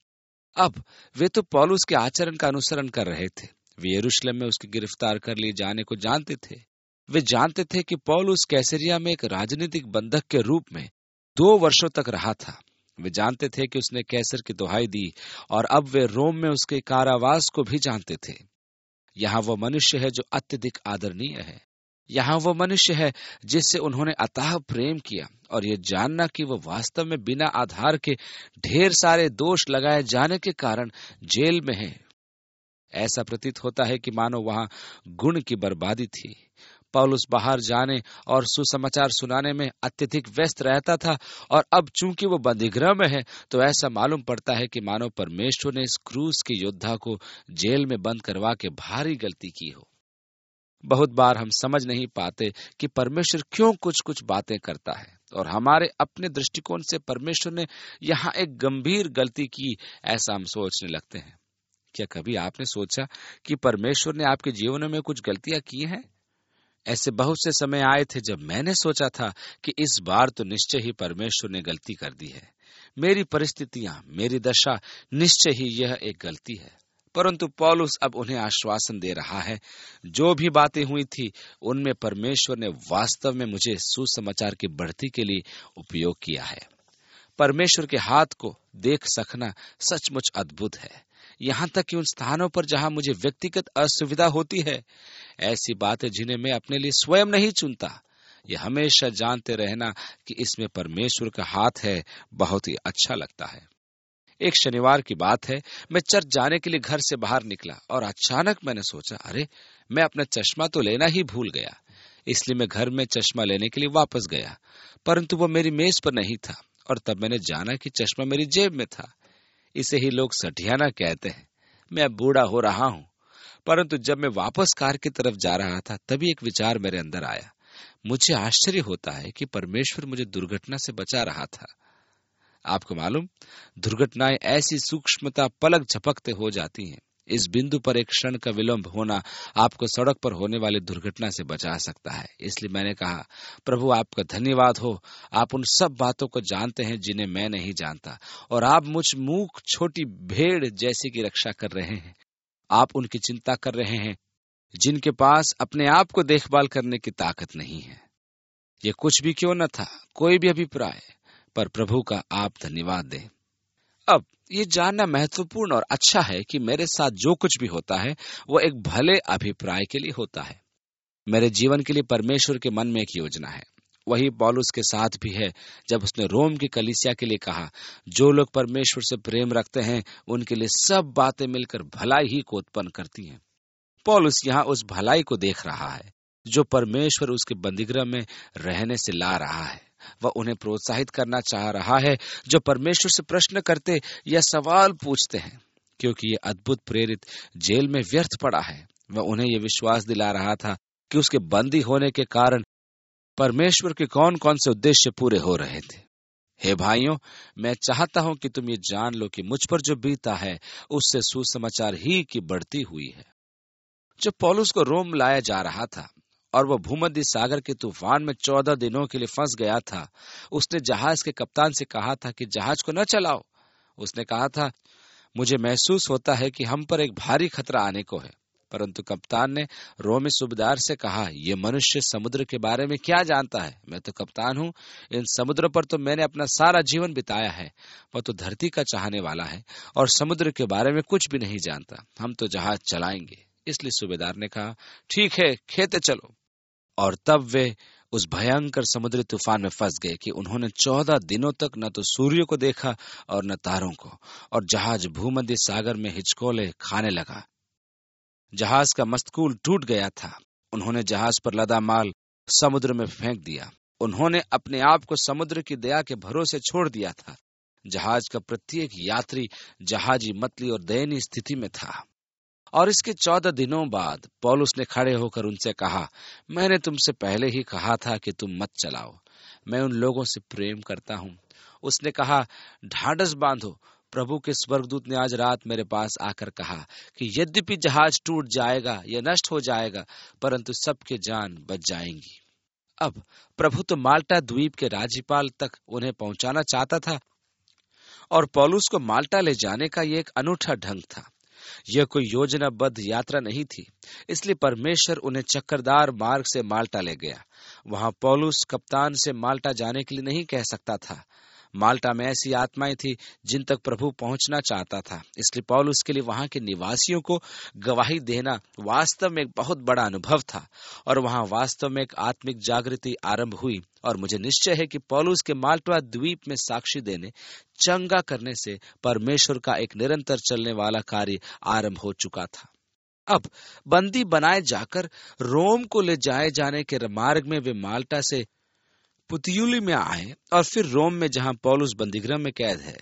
अब वे तो पौलुस के आचरण का अनुसरण कर रहे थे। वे यरूशलेम में उसके गिरफ्तार कर लिए जाने को जानते थे। वे जानते थे कि पौलुस कैसरिया में एक राजनीतिक बंधक के रूप में 2 वर्षों तक रहा था। वे जानते थे कि उसने कैसर की दुहाई दी, और अब वे रोम में उसके कारावास को भी जानते थे। यहाँ वो मनुष्य है जो अत्यधिक आदरणीय है। यहाँ वो मनुष्य है जिससे उन्होंने अथाह प्रेम किया, और ये जानना कि वो वास्तव में बिना आधार के ढेर सारे दोष लगाए जाने के कारण जेल में है। ऐसा प्रतीत होता है कि मानो वहां गुण की बर्बादी थी। पौलुस बाहर जाने और सुसमाचार सुनाने में अत्यधिक व्यस्त रहता था, और अब चूंकि वो बंदीगृह में है तो ऐसा मालूम पड़ता है कि मानो परमेश्वर ने इस क्रूस के योद्धा को जेल में बंद करवा के भारी गलती की हो। बहुत बार हम समझ नहीं पाते कि परमेश्वर क्यों कुछ कुछ बातें करता है, और हमारे अपने दृष्टिकोण से परमेश्वर ने यहाँ एक गंभीर गलती की, ऐसा हम सोचने लगते हैं। क्या कभी आपने सोचा कि परमेश्वर ने आपके जीवन में कुछ गलतियां की हैं? ऐसे बहुत से समय आए थे जब मैंने सोचा था कि इस बार तो निश्चय ही परमेश्वर ने गलती कर दी है। मेरी परिस्थितियां, मेरी दशा, निश्चय ही यह एक गलती है। परंतु पौलुस अब उन्हें आश्वासन दे रहा है, जो भी बातें हुई थी उनमें परमेश्वर ने वास्तव में मुझे सुसमाचार की बढ़ती के लिए उपयोग किया है। परमेश्वर के हाथ को देख सकना सचमुच अद्भुत है। यहाँ तक कि उन स्थानों पर जहाँ मुझे व्यक्तिगत असुविधा होती है, ऐसी बातें जिन्हें मैं अपने लिए स्वयं नहीं चुनता, ये हमेशा जानते रहना कि इसमें परमेश्वर का हाथ है, बहुत ही अच्छा लगता है। एक शनिवार की बात है, मैं चर्च जाने के लिए घर से बाहर निकला और अचानक मैंने सोचा, अरे मैं अपना चश्मा तो लेना ही भूल गया। इसलिए मैं घर में चश्मा लेने के लिए वापस गया, परंतु वो मेरी मेज पर नहीं था, और तब मैंने जाना कि चश्मा मेरी जेब में था। इसे ही लोग सठियाना कहते हैं। मैं अब बूढ़ा हो रहा हूं, परंतु जब मैं वापस कार की तरफ जा रहा था, तभी एक विचार मेरे अंदर आया। मुझे आश्चर्य होता है कि परमेश्वर मुझे दुर्घटना से बचा रहा था। आपको मालूम, दुर्घटनाएं ऐसी सूक्ष्मता पलक झपकते हो जाती हैं। इस बिंदु पर एक क्षण का विलंब होना आपको सड़क पर होने वाली दुर्घटना से बचा सकता है। इसलिए मैंने कहा, प्रभु आपका धन्यवाद हो, आप उन सब बातों को जानते हैं जिन्हें मैं नहीं जानता, और आप मुझ मूक छोटी भेड़ जैसी की रक्षा कर रहे हैं। आप उनकी चिंता कर रहे हैं जिनके पास अपने आप को देखभाल करने की ताकत नहीं है। ये कुछ भी क्यों न था, कोई भी अभिप्राय, पर प्रभु का आप धन्यवाद दें। अब ये जानना महत्वपूर्ण और अच्छा है कि मेरे साथ जो कुछ भी होता है वो एक भले अभिप्राय के लिए होता है। मेरे जीवन के लिए परमेश्वर के मन में एक योजना है। वही पौलुस के साथ भी है जब उसने रोम की कलीसिया के लिए कहा, जो लोग परमेश्वर से प्रेम रखते हैं उनके लिए सब बातें मिलकर भलाई ही को उत्पन्न करती हैं। पौलुस यहाँ उस भलाई को देख रहा है जो परमेश्वर उसके बंदीगृह में रहने से ला रहा है। वह उन्हें प्रोत्साहित करना चाह रहा है जो परमेश्वर से प्रश्न करते या सवाल पूछते हैं, क्योंकि ये अद्भुत प्रेरित जेल में व्यर्थ पड़ा है। वह उन्हें यह विश्वास दिला रहा था कि उसके बंदी होने के कारण परमेश्वर के कौन कौन से उद्देश्य पूरे हो रहे थे। हे भाइयों, मैं चाहता हूं कि तुम ये जान लो कि मुझ पर जो बीता है उससे सुसमाचार ही की बढ़ती हुई है। जब पौलुस को रोम लाया जा रहा था और वह भूमध्य सागर के तूफान में 14 दिनों के लिए फंस गया था, उसने जहाज के कप्तान से कहा था कि जहाज को न चलाओ। उसने कहा था, मुझे महसूस होता है कि हम पर एक भारी खतरा आने को है। परंतु कप्तान ने रोमी सूबेदार से कहा, यह मनुष्य समुद्र के बारे में क्या जानता है? मैं तो कप्तान हूं, इन समुद्र पर तो मैंने अपना सारा जीवन बिताया है। वह तो धरती का चाहने वाला है और समुद्र के बारे में कुछ भी नहीं जानता। हम तो जहाज चलाएंगे। इसलिए सूबेदार ने कहा, ठीक है, खेते चलो। और तब वे उस भयंकर समुद्री तूफान में फंस गए कि उन्होंने 14 दिनों तक न तो सूर्य को देखा और न तारों को, और जहाज भूमध्य सागर में हिचकोले खाने लगा। जहाज का मस्तकूल टूट गया था। उन्होंने जहाज पर लदा माल समुद्र में फेंक दिया। उन्होंने अपने आप को समुद्र की दया के भरोसे छोड़ दिया था। जहाज का प्रत्येक यात्री जहाजी मतली और दयनीय स्थिति में था। और इसके 14 दिनों बाद पौलुस ने खड़े होकर उनसे कहा, मैंने तुमसे पहले ही कहा था कि तुम मत चलाओ। मैं उन लोगों से प्रेम करता हूं। उसने कहा, ढाढ़स बांधो। प्रभु के स्वर्गदूत ने आज रात मेरे पास आकर कहा कि यद्यपि जहाज टूट जाएगा या नष्ट हो जाएगा, परंतु सबके जान बच जाएंगी। अब प्रभु तो माल्टा द्वीप के राज्यपाल तक उन्हें पहुंचाना चाहता था, और पौलुस को माल्टा ले जाने का यह एक अनूठा ढंग था। यह कोई योजनाबद्ध यात्रा नहीं थी, इसलिए परमेश्वर उन्हें चक्करदार मार्ग से माल्टा ले गया। वहां पौलुस कप्तान से माल्टा जाने के लिए नहीं कह सकता था। माल्टा में ऐसी आत्माएं थी जिन तक प्रभु पहुंचना चाहता था। इसलिए पौलुस के लिए वहां के निवासियों को गवाही देना वास्तव में एक बहुत बड़ा अनुभव था, और वहां वास्तव में एक आत्मिक जागृति आरंभ हुई। और मुझे निश्चय है कि पौलुस के माल्टा द्वीप में साक्षी देने, चंगा करने से परमेश्वर का एक निरंतर चलने वाला कार्य आरंभ हो चुका था। अब बंदी बनाए जाकर रोम को ले जाए जाने के मार्ग में वे माल्टा से पुतियुली में आए और फिर रोम में, जहां पौलुस बंदीगृह में कैद है।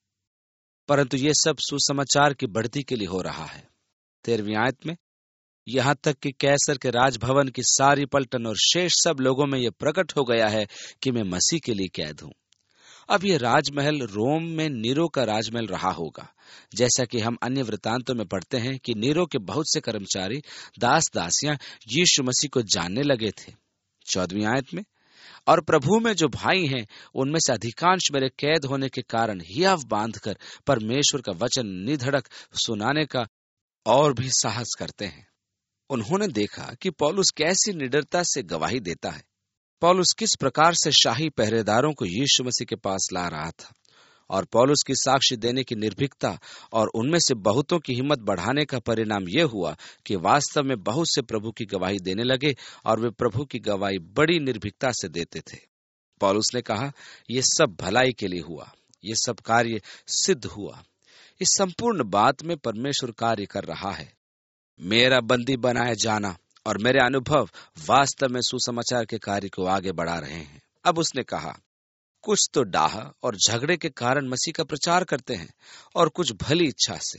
परंतु ये सब सुसमाचार की बढ़ती के लिए हो रहा है। 13वीं आयत में, यहां तक कि कैसर के राजभवन की सारी पलटन और शेष सब लोगों में यह प्रकट हो गया है कि मैं मसीह के लिए कैद हूं। अब यह राजमहल रोम में नीरो का राजमहल रहा होगा, जैसा कि हम अन्य वृतांतों में पढ़ते हैं कि नीरो के बहुत से कर्मचारी, दास दासियां यीशु मसीह को जानने लगे थे। 14वीं आयत में, और प्रभु में जो भाई हैं उनमें से अधिकांश मेरे कैद होने के कारण हियाव बांधकर परमेश्वर का वचन निधड़क सुनाने का और भी साहस करते हैं। उन्होंने देखा कि पौलुस कैसी निडरता से गवाही देता है। पौलुस किस प्रकार से शाही पहरेदारों को यीशु मसीह के पास ला रहा था, और पौलुस की साक्ष्य देने की निर्भीकता और उनमें से बहुतों की हिम्मत बढ़ाने का परिणाम यह हुआ कि वास्तव में बहुत से प्रभु की गवाही देने लगे, और वे प्रभु की गवाही बड़ी निर्भीकता से देते थे। पौलुस ने कहा, यह सब भलाई के लिए हुआ, यह सब कार्य सिद्ध हुआ। इस संपूर्ण बात में परमेश्वर कार्य कर रहा है। मेरा बंदी बनाया जाना और मेरे अनुभव वास्तव में सुसमाचार के कार्य को आगे बढ़ा रहे हैं। अब उसने कहा, कुछ तो डाह और झगड़े के कारण मसीह का प्रचार करते हैं और कुछ भली इच्छा से।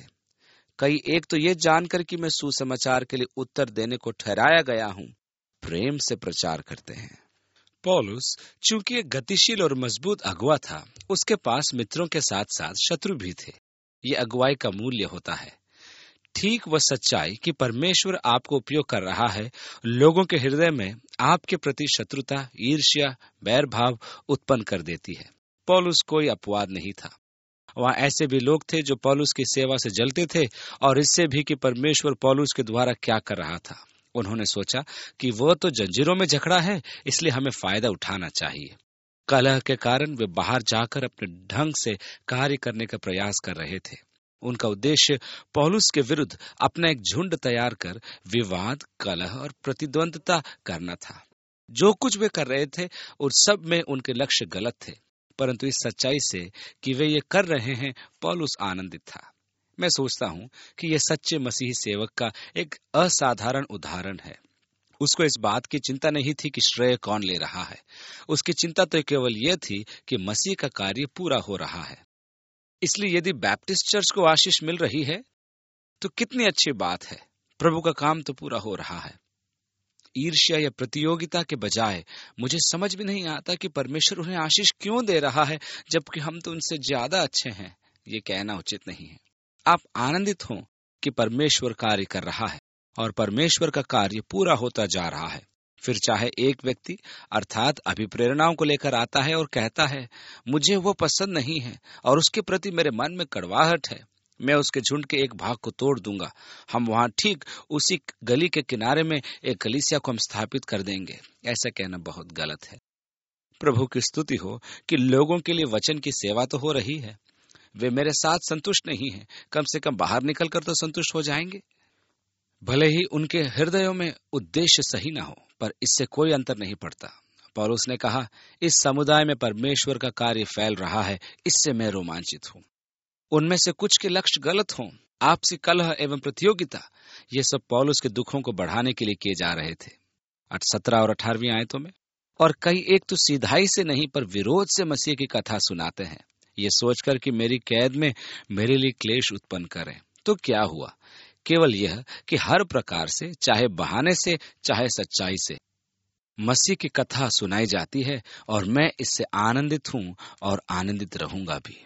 कई एक तो ये जानकर कि मैं सुसमाचार के लिए उत्तर देने को ठहराया गया हूं, प्रेम से प्रचार करते हैं। पौलुस चूंकि एक गतिशील और मजबूत अगुवा था, उसके पास मित्रों के साथ साथ शत्रु भी थे। ये अगुवाई का मूल्य होता है। ठीक वह सच्चाई कि परमेश्वर आपको उपयोग कर रहा है, लोगों के हृदय में आपके प्रति शत्रुता, ईर्ष्या, बैर भाव उत्पन्न कर देती है। पौलुस कोई अपवाद नहीं था। वहां ऐसे भी लोग थे जो पौलुस की सेवा से जलते थे और इससे भी कि परमेश्वर पौलुस के द्वारा क्या कर रहा था। उन्होंने सोचा कि वो तो जंजीरों में जकड़ा है, इसलिए हमें फायदा उठाना चाहिए। कलह के कारण वे बाहर जाकर अपने ढंग से कार्य करने का प्रयास कर रहे थे। उनका उद्देश्य पौलुस के विरुद्ध अपना एक झुंड तैयार कर विवाद, कलह और प्रतिद्वंदता करना था। जो कुछ वे कर रहे थे उन सब में उनके लक्ष्य गलत थे, परंतु इस सच्चाई से कि वे ये कर रहे हैं, पौलुस आनंदित था। मैं सोचता हूं कि यह सच्चे मसीही सेवक का एक असाधारण उदाहरण है। उसको इस बात की चिंता नहीं थी कि श्रेय कौन ले रहा है। उसकी चिंता तो केवल यह थी कि मसीह का कार्य पूरा हो रहा है। इसलिए यदि बैप्टिस्ट चर्च को आशीष मिल रही है तो कितनी अच्छी बात है, प्रभु का काम तो पूरा हो रहा है। ईर्ष्या या प्रतियोगिता के बजाय मुझे समझ भी नहीं आता कि परमेश्वर उन्हें आशीष क्यों दे रहा है, जबकि हम तो उनसे ज्यादा अच्छे हैं। ये कहना उचित नहीं है। आप आनंदित हों कि परमेश्वर कार्य कर रहा है और परमेश्वर का कार्य पूरा होता जा रहा है। फिर चाहे एक व्यक्ति अर्थात अभिप्रेरणाओं को लेकर आता है और कहता है, मुझे वो पसंद नहीं है और उसके प्रति मेरे मन में कड़वाहट है, मैं उसके झुंड के एक भाग को तोड़ दूंगा। हम वहां ठीक उसी गली के किनारे में एक कलीसिया को हम स्थापित कर देंगे। ऐसा कहना बहुत गलत है। प्रभु की स्तुति हो कि लोगों के लिए वचन की सेवा तो हो रही है। वे मेरे साथ संतुष्ट नहीं हैं, कम से कम बाहर निकलकर तो संतुष्ट हो जाएंगे। भले ही उनके हृदयों में उद्देश्य सही ना हो, पर इससे कोई अंतर नहीं पड़ता। पौलुस ने कहा, इस समुदाय में परमेश्वर का कार्य फैल रहा है, इससे मैं रोमांचित हूं। उनमें से कुछ के लक्ष्य गलत हों, आपसी कलह एवं प्रतियोगिता, ये सब पौलुस के दुखों को बढ़ाने के लिए किए जा रहे थे। 17 और 18वीं आयतों में, और कई एक तो सीधाई से नहीं पर विरोध से मसीह की कथा सुनाते हैं, ये सोचकर कि मेरी कैद में मेरे लिए क्लेश उत्पन्न करें। तो क्या हुआ? केवल यह कि हर प्रकार से, चाहे बहाने से चाहे सच्चाई से, मसीह की कथा सुनाई जाती है और मैं इससे आनंदित हूं और आनंदित रहूंगा भी।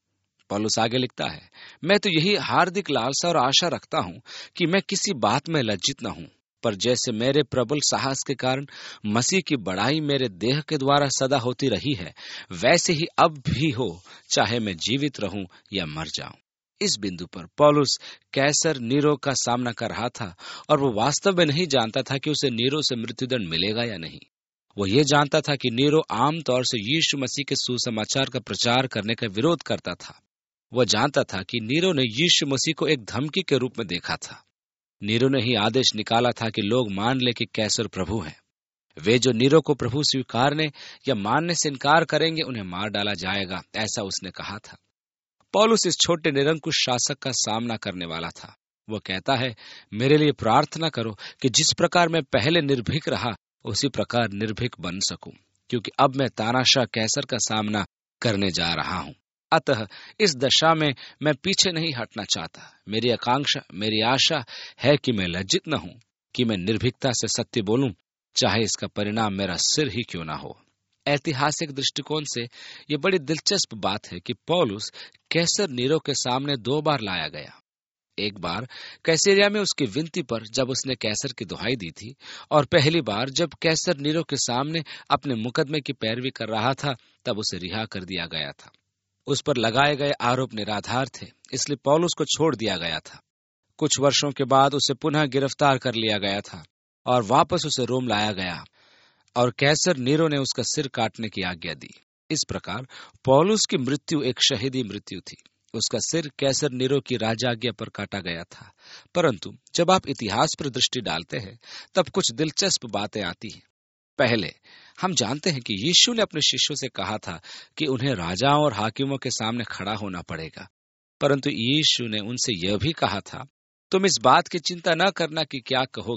पौलुस आगे लिखता है, मैं तो यही हार्दिक लालसा और आशा रखता हूं कि मैं किसी बात में लज्जित न हूं, पर जैसे मेरे प्रबल साहस के कारण मसीह की बड़ाई मेरे देह के द्वारा सदा होती रही है, वैसे ही अब भी हो, चाहे मैं जीवित रहूं या मर जाऊं। इस बिंदु पर पौलुस कैसर नीरो का सामना कर रहा था और वो वास्तव में नहीं जानता था कि उसे नीरो से मृत्युदंड मिलेगा या नहीं। वो ये जानता था कि नीरो आमतौर से यीशु मसीह के सुसमाचार का प्रचार करने का विरोध करता था। वह जानता था कि नीरो ने यीशु मसीह को एक धमकी के रूप में देखा था। नीरो ने ही आदेश निकाला था कि लोग मान ले कि कैसर प्रभु है। वे जो नीरो को प्रभु स्वीकारने या मानने से इनकार करेंगे, उन्हें मार डाला जाएगा, ऐसा उसने कहा था। पौलुस इस छोटे निरंकुश शासक का सामना करने वाला था। वो कहता है, मेरे लिए प्रार्थना करो कि जिस प्रकार मैं पहले निर्भीक रहा, उसी प्रकार निर्भीक बन सकूं, क्योंकि अब मैं तानाशाह कैसर का सामना करने जा रहा हूं। अतः इस दशा में मैं पीछे नहीं हटना चाहता। मेरी आकांक्षा, मेरी आशा है कि मैं लज्जित न हूं, कि मैं निर्भीकता से सत्य बोलूं, चाहे इसका परिणाम मेरा सिर ही क्यों ना हो। ऐतिहासिक दृष्टिकोण से यह बड़ी दिलचस्प बात है कि पौलुस कैसर नीरो के सामने 2 बार लाया गया। एक बार कैसरिया में उसकी विनती पर, जब उसने कैसर की दुहाई दी थी, और पहली बार जब कैसर नीरो के सामने अपने मुकदमे की पैरवी कर रहा था, तब उसे रिहा कर दिया गया था। उस पर लगाए गए आरोप निराधार थे, इसलिए पौलुस को छोड़ दिया गया था। कुछ वर्षों के बाद उसे पुनः गिरफ्तार कर लिया गया था और वापस उसे रोम लाया गया, और कैसर नीरो ने उसका सिर काटने की आज्ञा दी। इस प्रकार पौलुस की मृत्यु एक शहीदी मृत्यु थी। उसका सिर कैसर नीरो की राजाज्ञा पर काटा गया था। परंतु जब आप इतिहास पर दृष्टि डालते हैं, तब कुछ दिलचस्प बातें आती हैं। पहले हम जानते हैं कि यीशु ने अपने शिष्यों से कहा था कि उन्हें राजाओं और हाकिमों के सामने खड़ा होना पड़ेगा, परंतु यीशु ने उनसे यह भी कहा था, तुम इस बात की चिंता न करना कि क्या कहोगे,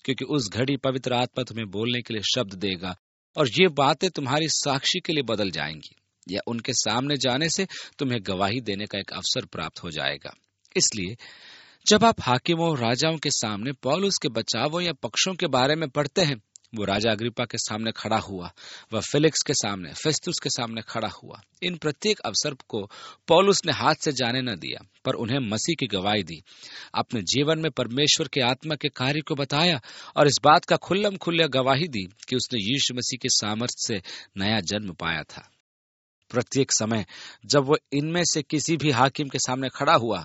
क्योंकि उस घड़ी पवित्र आत्मा तुम्हें बोलने के लिए शब्द देगा और ये बातें तुम्हारी साक्षी के लिए बदल जाएंगी, या उनके सामने जाने से तुम्हें गवाही देने का एक अवसर प्राप्त हो जाएगा। इसलिए जब आप हाकिमों और राजाओं के सामने पौलुस के बचावों या पक्षों के बारे में पढ़ते हैं, वो राजा अग्रिप्पा के सामने खड़ा हुआ, वह फेलिक्स के सामने, फेस्तुस के सामने खड़ा हुआ, इन प्रत्येक अवसर को पौलुस ने हाथ से जाने न दिया, पर उन्हें मसीह की गवाही दी, अपने जीवन में परमेश्वर के आत्मा के कार्य को बताया और इस बात का खुल्लम खुल्ला गवाही दी कि उसने यीशु मसीह के सामर्थ्य से नया जन्म पाया था। प्रत्येक समय जब वो इनमें से किसी भी हाकिम के सामने खड़ा हुआ,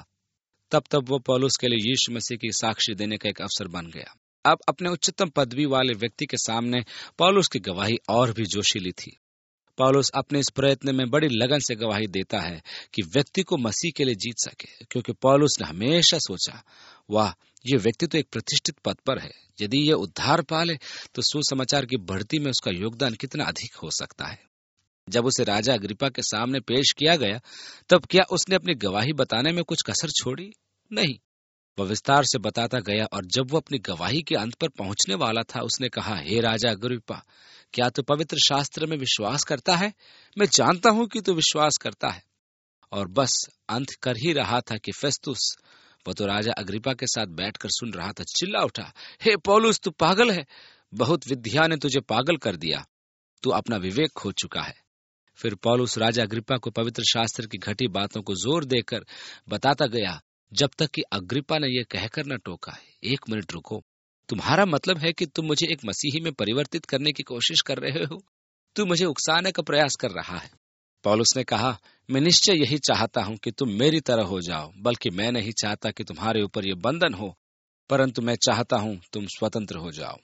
तब वो पौलुस के लिए यीशु मसीह की साक्षी देने का एक अवसर बन गया। अब अपने उच्चतम पदवी वाले व्यक्ति के सामने पौलुस की गवाही और भी जोशीली थी। पौलुस अपने इस प्रयत्न में बड़ी लगन से गवाही देता है कि व्यक्ति को मसीह के लिए जीत सके, क्योंकि पौलुस ने हमेशा सोचा, वाह, ये व्यक्ति तो एक प्रतिष्ठित पद पर है, यदि ये उद्धार पाले तो सुसमाचार की बढ़ती में उसका योगदान कितना अधिक हो सकता है। जब उसे राजा अग्रिप्पा के सामने पेश किया गया, तब क्या उसने अपनी गवाही बताने में कुछ कसर छोड़ी? नहीं, वह विस्तार से बताता गया, और जब वो अपनी गवाही के अंत पर पहुंचने वाला था, उसने कहा, हे राजा अग्रिप्पा, क्या तू पवित्र शास्त्र में विश्वास करता है? मैं जानता हूं कि तू विश्वास करता है। और बस अंत कर ही रहा था कि फेस्तुस, वो तो राजा अग्रिप्पा के साथ बैठकर सुन रहा था, चिल्ला उठा, हे पौलुस, तू पागल है, बहुत विद्या ने तुझे पागल कर दिया, तू अपना विवेक खो चुका है। फिर पौलुस राजा अग्रिप्पा को पवित्र शास्त्र की घटी बातों को जोर देकर बताता गया, जब तक कि अग्रिप्पा ने यह कहकर न टोका, एक मिनट रुको, तुम्हारा मतलब है कि तुम मुझे एक मसीही में परिवर्तित करने की कोशिश कर रहे हो? तू मुझे उकसाने का प्रयास कर रहा है। पौलुस ने कहा, मैं निश्चय यही चाहता हूं कि तुम मेरी तरह हो जाओ, बल्कि मैं नहीं चाहता कि तुम्हारे ऊपर यह बंधन हो, परंतु मैं चाहता हूं तुम स्वतंत्र हो जाओ।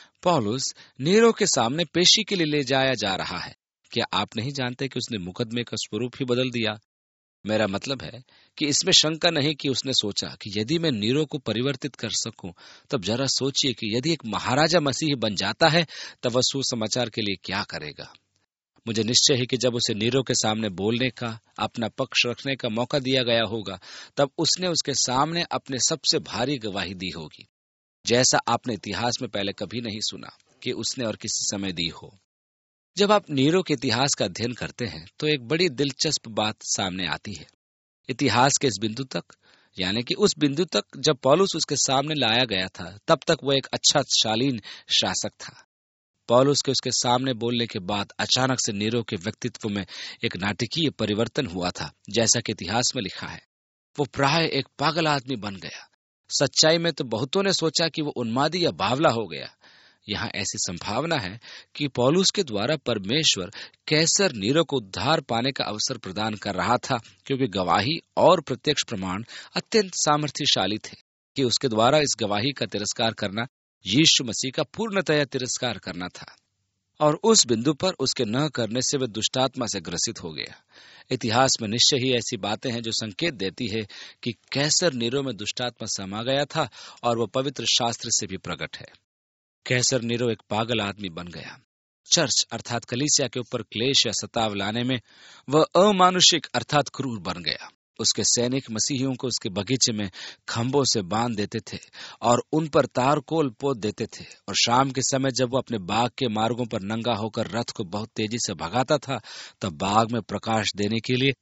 पौलुस नीरो के सामने पेशी के लिए ले जाया जा रहा है। क्या आप नहीं जानते कि उसने मुकदमे का स्वरूप ही बदल दिया? मेरा मतलब है कि इसमें शंका नहीं कि उसने सोचा कि यदि मैं नीरो को परिवर्तित कर सकूं, तब जरा सोचिए कि यदि एक महाराजा मसीही बन जाता है, तब वह सुसमाचार के लिए क्या करेगा। मुझे निश्चय है कि जब उसे नीरो के सामने बोलने का, अपना पक्ष रखने का मौका दिया गया होगा, तब उसने उसके सामने अपने सबसे भारी गवाही दी होगी, जैसा आपने इतिहास में पहले कभी नहीं सुना कि उसने और किसी समय दी हो। जब आप नीरो के इतिहास का अध्ययन करते हैं, तो एक बड़ी दिलचस्प बात सामने आती है। इतिहास के इस बिंदु तक, यानी कि उस बिंदु तक जब पौलुस उसके सामने लाया गया था, तब तक वह एक अच्छा शालीन शासक था। पौलुस के उसके सामने बोलने के बाद अचानक से नीरो के व्यक्तित्व में एक नाटकीय परिवर्तन हुआ था, जैसा कि इतिहास में लिखा है। वो प्राय एक पागल आदमी बन गया। सच्चाई में तो बहुतों ने सोचा कि वो उन्मादी या बावला हो गया। यहाँ ऐसी संभावना है कि पौलुस के द्वारा परमेश्वर कैसर नीरो को उद्धार पाने का अवसर प्रदान कर रहा था, क्योंकि गवाही और प्रत्यक्ष प्रमाण अत्यंत सामर्थ्यशाली थे कि उसके द्वारा इस गवाही का तिरस्कार करना यीशु मसीह का पूर्णतया तिरस्कार करना था, और उस बिंदु पर उसके न करने से वह दुष्टात्मा से ग्रसित हो गया। इतिहास में निश्चय ही ऐसी बातें हैं जो संकेत देती है कि कैसर नीरो में दुष्टात्मा समा गया था, और वह पवित्र शास्त्र से भी प्रकट है। कैसर नीरो एक पागल आदमी बन गया। चर्च अर्थात कलीसिया के ऊपर क्लेश या सताव लाने में वह अमानुषिक अर्थात क्रूर बन गया। उसके सैनिक मसीहियों को उसके बगीचे में खंभों से बांध देते थे और उन पर तारकोल पोत देते थे, और शाम के समय जब वो अपने बाग के मार्गों पर नंगा होकर रथ को बहुत तेजी से भगाता था, तब बाग में प्रकाश देने के लिए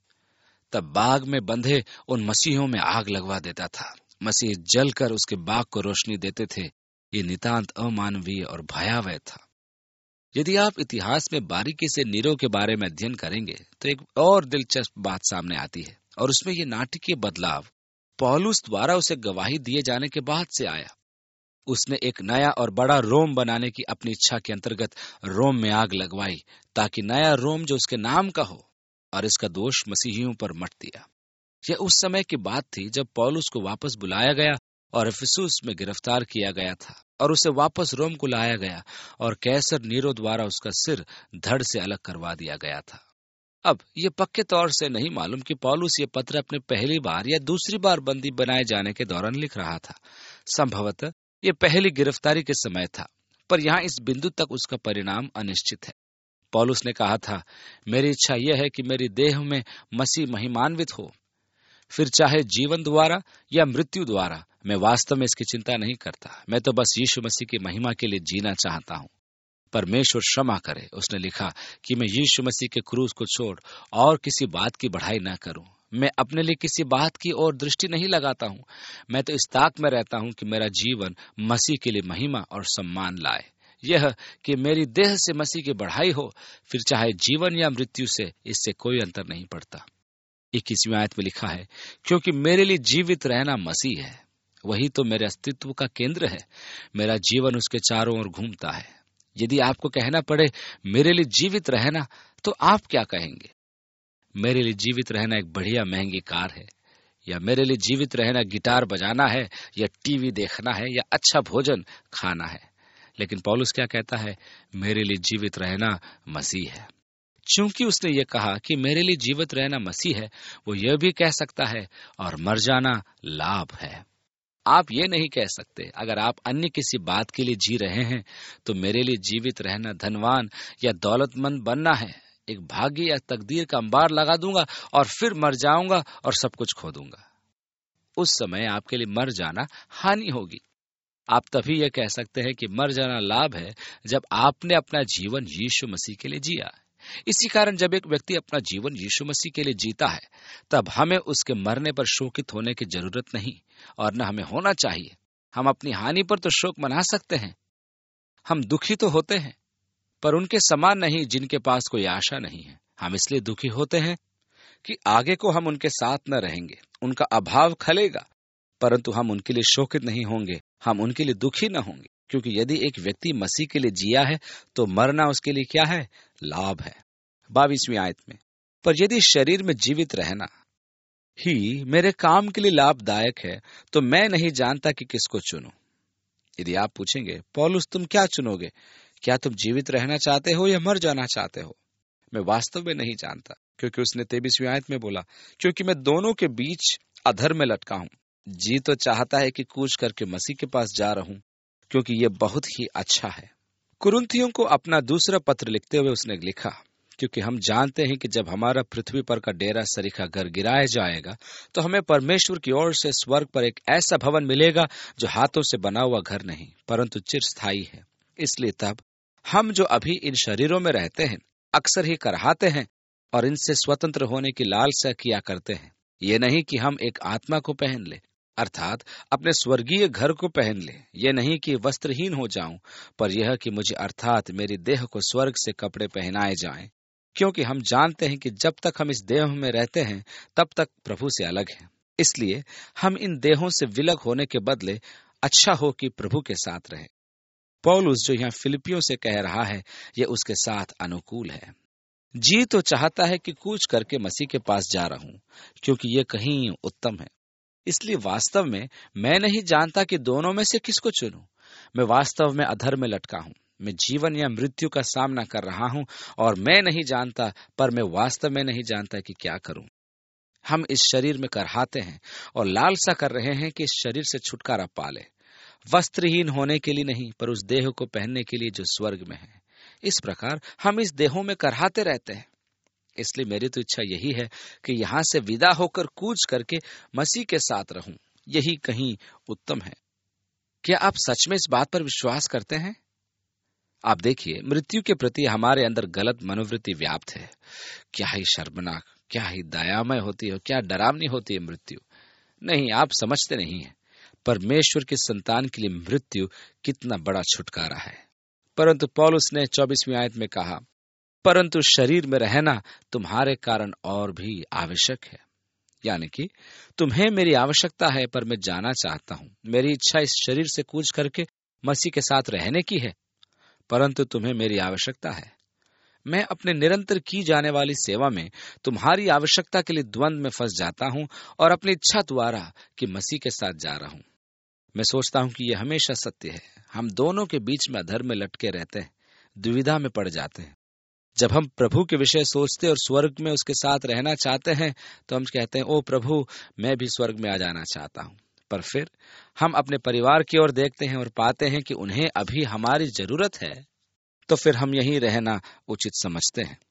बाग में बंधे उन मसीहियों में आग लगवा देता था। मसीह जलकर उसके बाग को रोशनी देते थे। ये नितांत अमानवीय और भयावह था। यदि आप इतिहास में बारीकी से नीरो के बारे में अध्ययन करेंगे, तो एक और दिलचस्प बात सामने आती है, और उसमें यह नाटकीय बदलाव पौलुस द्वारा उसे गवाही दिए जाने के बाद से आया। उसने एक नया और बड़ा रोम बनाने की अपनी इच्छा के अंतर्गत रोम में आग लगवाई, ताकि नया रोम जो उसके नाम का हो, और इसका दोष मसीहियों पर मट दिया। यह उस समय की बात थी जब पौलुस को वापस बुलाया गया और इफिसुस में गिरफ्तार किया गया था, और उसे वापस रोम को लाया गया, और कैसर नीरो द्वारा उसका सिर धड़ से अलग करवा दिया गया था। अब ये पक्के तौर से नहीं मालूम कि पौलुस ये पत्र अपने पहली बार या दूसरी बार बंदी बनाए जाने के दौरान लिख रहा था। संभवतः ये पहली गिरफ्तारी के समय था, पर यहाँ इस बिंदु तक उसका परिणाम अनिश्चित है। पौलुस ने कहा था, मेरी इच्छा यह है कि मेरी देह में मसीह महिमान्वित हो, फिर चाहे जीवन द्वारा या मृत्यु द्वारा, मैं वास्तव में इसकी चिंता नहीं करता। मैं तो बस यीशु मसीह की महिमा के लिए जीना चाहता हूँ। परमेश्वर क्षमा करे, उसने लिखा कि मैं यीशु मसीह के क्रूस को छोड़ और किसी बात की बढ़ाई न करूं। मैं अपने लिए किसी बात की ओर दृष्टि नहीं लगाता हूं। मैं तो इस ताक में रहता हूं कि मेरा जीवन मसीह के लिए महिमा और सम्मान लाए। यह कि मेरी देह से मसीह की बढ़ाई हो, फिर चाहे जीवन या मृत्यु से, इससे कोई अंतर नहीं पड़ता। 21वीं आयत में लिखा है, क्योंकि मेरे लिए जीवित रहना मसीह है, वही तो मेरे अस्तित्व का केंद्र है। मेरा जीवन उसके चारों ओर घूमता है। यदि आपको कहना पड़े मेरे लिए जीवित रहना, तो आप क्या कहेंगे? मेरे लिए जीवित रहना एक बढ़िया महंगी कार है, या मेरे लिए जीवित रहना गिटार बजाना है, या टीवी देखना है, या अच्छा भोजन खाना है। लेकिन पौलुस क्या कहता है? मेरे लिए जीवित रहना मसीह है। चूंकि उसने ये कहा कि मेरे लिए जीवित रहना मसीह है, वो ये भी कह सकता है और मर जाना लाभ है। आप ये नहीं कह सकते, अगर आप अन्य किसी बात के लिए जी रहे हैं तो मेरे लिए जीवित रहना धनवान या दौलतमंद बनना है। एक भाग्य या तकदीर का अंबार लगा दूंगा और फिर मर जाऊंगा और सब कुछ खो दूंगा। उस समय आपके लिए मर जाना हानि होगी। आप तभी यह कह सकते हैं कि मर जाना लाभ है जब आपने अपना जीवन यीशु मसीह के लिए जिया। इसी कारण जब एक व्यक्ति अपना जीवन यीशु मसीह के लिए जीता है, तब हमें उसके मरने पर शोकित होने की जरूरत नहीं, और न हमें होना चाहिए। हम अपनी हानि पर तो शोक मना सकते हैं। हम दुखी तो होते हैं, पर उनके समान नहीं जिनके पास कोई आशा नहीं है। हम इसलिए दुखी होते हैं कि आगे को हम उनके साथ न रहेंगे, उनका अभाव खलेगा, परंतु हम उनके लिए शोकित नहीं होंगे, हम उनके लिए दुखी न होंगे। क्योंकि यदि एक व्यक्ति मसीह के लिए जिया है तो मरना उसके लिए क्या है? लाभ है। 22वीं आयत में, पर यदि शरीर में जीवित रहना ही मेरे काम के लिए लाभदायक है, तो मैं नहीं जानता कि किसको चुनूं। यदि आप पूछेंगे, पौलुस तुम क्या चुनोगे? क्या तुम जीवित रहना चाहते हो या मर जाना चाहते हो? मैं वास्तव में नहीं जानता, क्योंकि उसने 23वीं आयत में बोला, क्योंकि मैं दोनों के बीच अधर में लटका हूं। जी तो चाहता है कि कूच करके मसीह के पास जा रहूं, क्योंकि यह बहुत ही अच्छा है। कुरिन्थियों को अपना दूसरा पत्र लिखते हुए उसने लिखा, क्योंकि हम जानते हैं कि जब हमारा पृथ्वी पर का डेरा सरीखा घर गिराया जाएगा, तो हमें परमेश्वर की ओर से स्वर्ग पर एक ऐसा भवन मिलेगा जो हाथों से बना हुआ घर नहीं, परंतु चिरस्थायी है। इसलिए तब हम जो अभी इन शरीरों में रहते हैं, अक्सर ही कराहते हैं और इनसे स्वतंत्र होने की लालसा किया करते हैं। ये नहीं कि हम एक आत्मा को पहन ले, अर्थात अपने स्वर्गीय घर को पहन ले। यह नहीं कि वस्त्रहीन हो जाऊं, पर यह कि मुझे अर्थात मेरी देह को स्वर्ग से कपड़े पहनाए जाएं, क्योंकि हम जानते हैं कि जब तक हम इस देह में रहते हैं तब तक प्रभु से अलग हैं। इसलिए हम इन देहों से विलग होने के बदले अच्छा हो कि प्रभु के साथ रहे। पौलुस जो यहाँ फिलिपियों से कह रहा है, यह उसके साथ अनुकूल है। जी तो चाहता है कि कूच करके मसीह के पास जा रहूं, क्योंकि यह कहीं उत्तम है। इसलिए वास्तव में मैं नहीं जानता कि दोनों में से किसको चुनूं। मैं वास्तव में अधर में लटका हूं। मैं जीवन या मृत्यु का सामना कर रहा हूं और मैं नहीं जानता, पर मैं वास्तव में नहीं जानता कि क्या करूं। हम इस शरीर में करहाते हैं और लालसा कर रहे हैं कि इस शरीर से छुटकारा पाले, वस्त्रहीन होने के लिए नहीं, पर उस देह को पहनने के लिए जो स्वर्ग में है। इस प्रकार हम इस देहों में करहाते रहते हैं। इसलिए मेरी तो इच्छा यही है कि यहां से विदा होकर कूच करके मसीह के साथ रहूं। यही कहीं उत्तम है। क्या आप सच में इस बात पर विश्वास करते हैं? आप देखिए, मृत्यु के प्रति हमारे अंदर गलत मनोवृत्ति व्याप्त है। क्या ही शर्मनाक, क्या ही दयामय होती है, क्या डरावनी होती है मृत्यु। नहीं, आप समझते नहीं है परमेश्वर के संतान के लिए मृत्यु कितना बड़ा छुटकारा है। परंतु पौलुस ने 24वीं आयत में कहा, परंतु शरीर में रहना तुम्हारे कारण और भी आवश्यक है। यानी कि तुम्हें मेरी आवश्यकता है, पर मैं जाना चाहता हूं। मेरी इच्छा इस शरीर से कूच करके मसीह के साथ रहने की है, परंतु तुम्हें मेरी आवश्यकता है। मैं अपने निरंतर की जाने वाली सेवा में तुम्हारी आवश्यकता के लिए द्वंद में फंस जाता हूं और अपनी इच्छा द्वारा कि मसीह के साथ जा रहा हूं। मैं सोचता हूं कि यह हमेशा सत्य है। हम दोनों के बीच में अधर में लटके रहते हैं, दुविधा में पड़ जाते हैं। जब हम प्रभु के विषय सोचते और स्वर्ग में उसके साथ रहना चाहते हैं, तो हम कहते हैं, ओ प्रभु, मैं भी स्वर्ग में आ जाना चाहता हूं। पर फिर हम अपने परिवार की ओर देखते हैं और पाते हैं कि उन्हें अभी हमारी जरूरत है, तो फिर हम यहीं रहना उचित समझते हैं।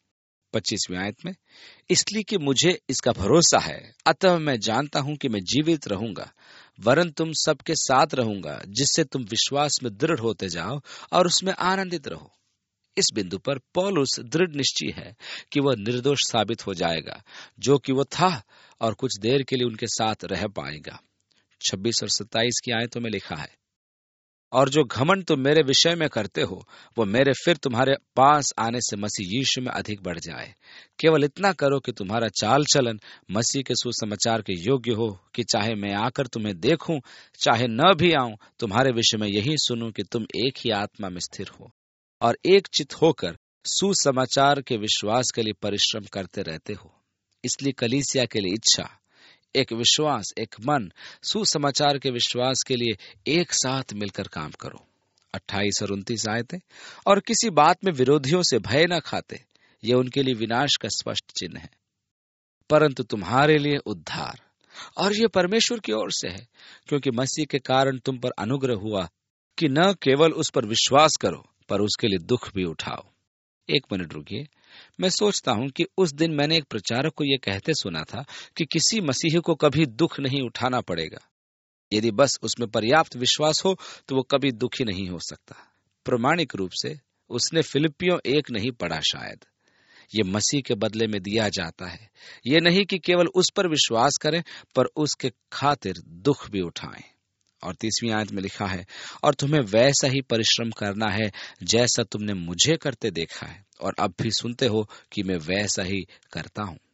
25वीं आयत में, इसलिए कि मुझे इसका भरोसा है, अतः मैं जानता हूं कि मैं जीवित रहूंगा, वरन तुम सबके साथ रहूंगा, जिससे तुम विश्वास में दृढ़ होते जाओ और उसमें आनंदित रहो। इस बिंदु पर पौलुस दृढ़ निश्चय है कि वह निर्दोष साबित हो जाएगा, जो कि वह था, और कुछ देर के लिए उनके साथ रह पाएगा। 26 और 27 की आयतों में लिखा है, और जो घमंड तुम मेरे विषय में करते हो, वो मेरे फिर तुम्हारे पास आने से मसीह यीशु में अधिक बढ़ जाए। केवल इतना करो कि तुम्हारा चाल चलन मसीह के सुसमाचार के योग्य हो, कि चाहे मैं आकर तुम्हें देखूं, चाहे न भी आऊं, तुम्हारे विषय में यही सुनूं कि तुम एक ही आत्मा में स्थिर हो और एक चित्त होकर सुसमाचार के विश्वास के लिए परिश्रम करते रहते हो। इसलिए कलीसिया के लिए इच्छा, एक विश्वास, एक मन, सुसमाचार के विश्वास के लिए एक साथ मिलकर काम करो। 28 और 29 आयतें, और किसी बात में विरोधियों से भय न खाते, यह उनके लिए विनाश का स्पष्ट चिन्ह है, परंतु तुम्हारे लिए उद्धार, और यह परमेश्वर की ओर से है, क्योंकि मसीह के कारण तुम पर अनुग्रह हुआ कि न केवल उस पर विश्वास करो, पर उसके लिए दुख भी उठाओ। एक मिनट रुकिए। मैं सोचता हूं कि उस दिन मैंने एक प्रचारक को यह कहते सुना था कि किसी मसीही को कभी दुख नहीं उठाना पड़ेगा। यदि बस उसमें पर्याप्त विश्वास हो तो वो कभी दुखी नहीं हो सकता। प्रमाणिक रूप से उसने फिलिपियों 1 नहीं पढ़ा शायद। ये मसीह के बदले में दिया जाता है। ये नहीं कि केवल उस पर विश्वास करें, पर उसके खातिर दुख भी उठाएं। और 30वीं आयत में लिखा है, और तुम्हें वैसा ही परिश्रम करना है जैसा तुमने मुझे करते देखा है, और अब भी सुनते हो कि मैं वैसा ही करता हूं।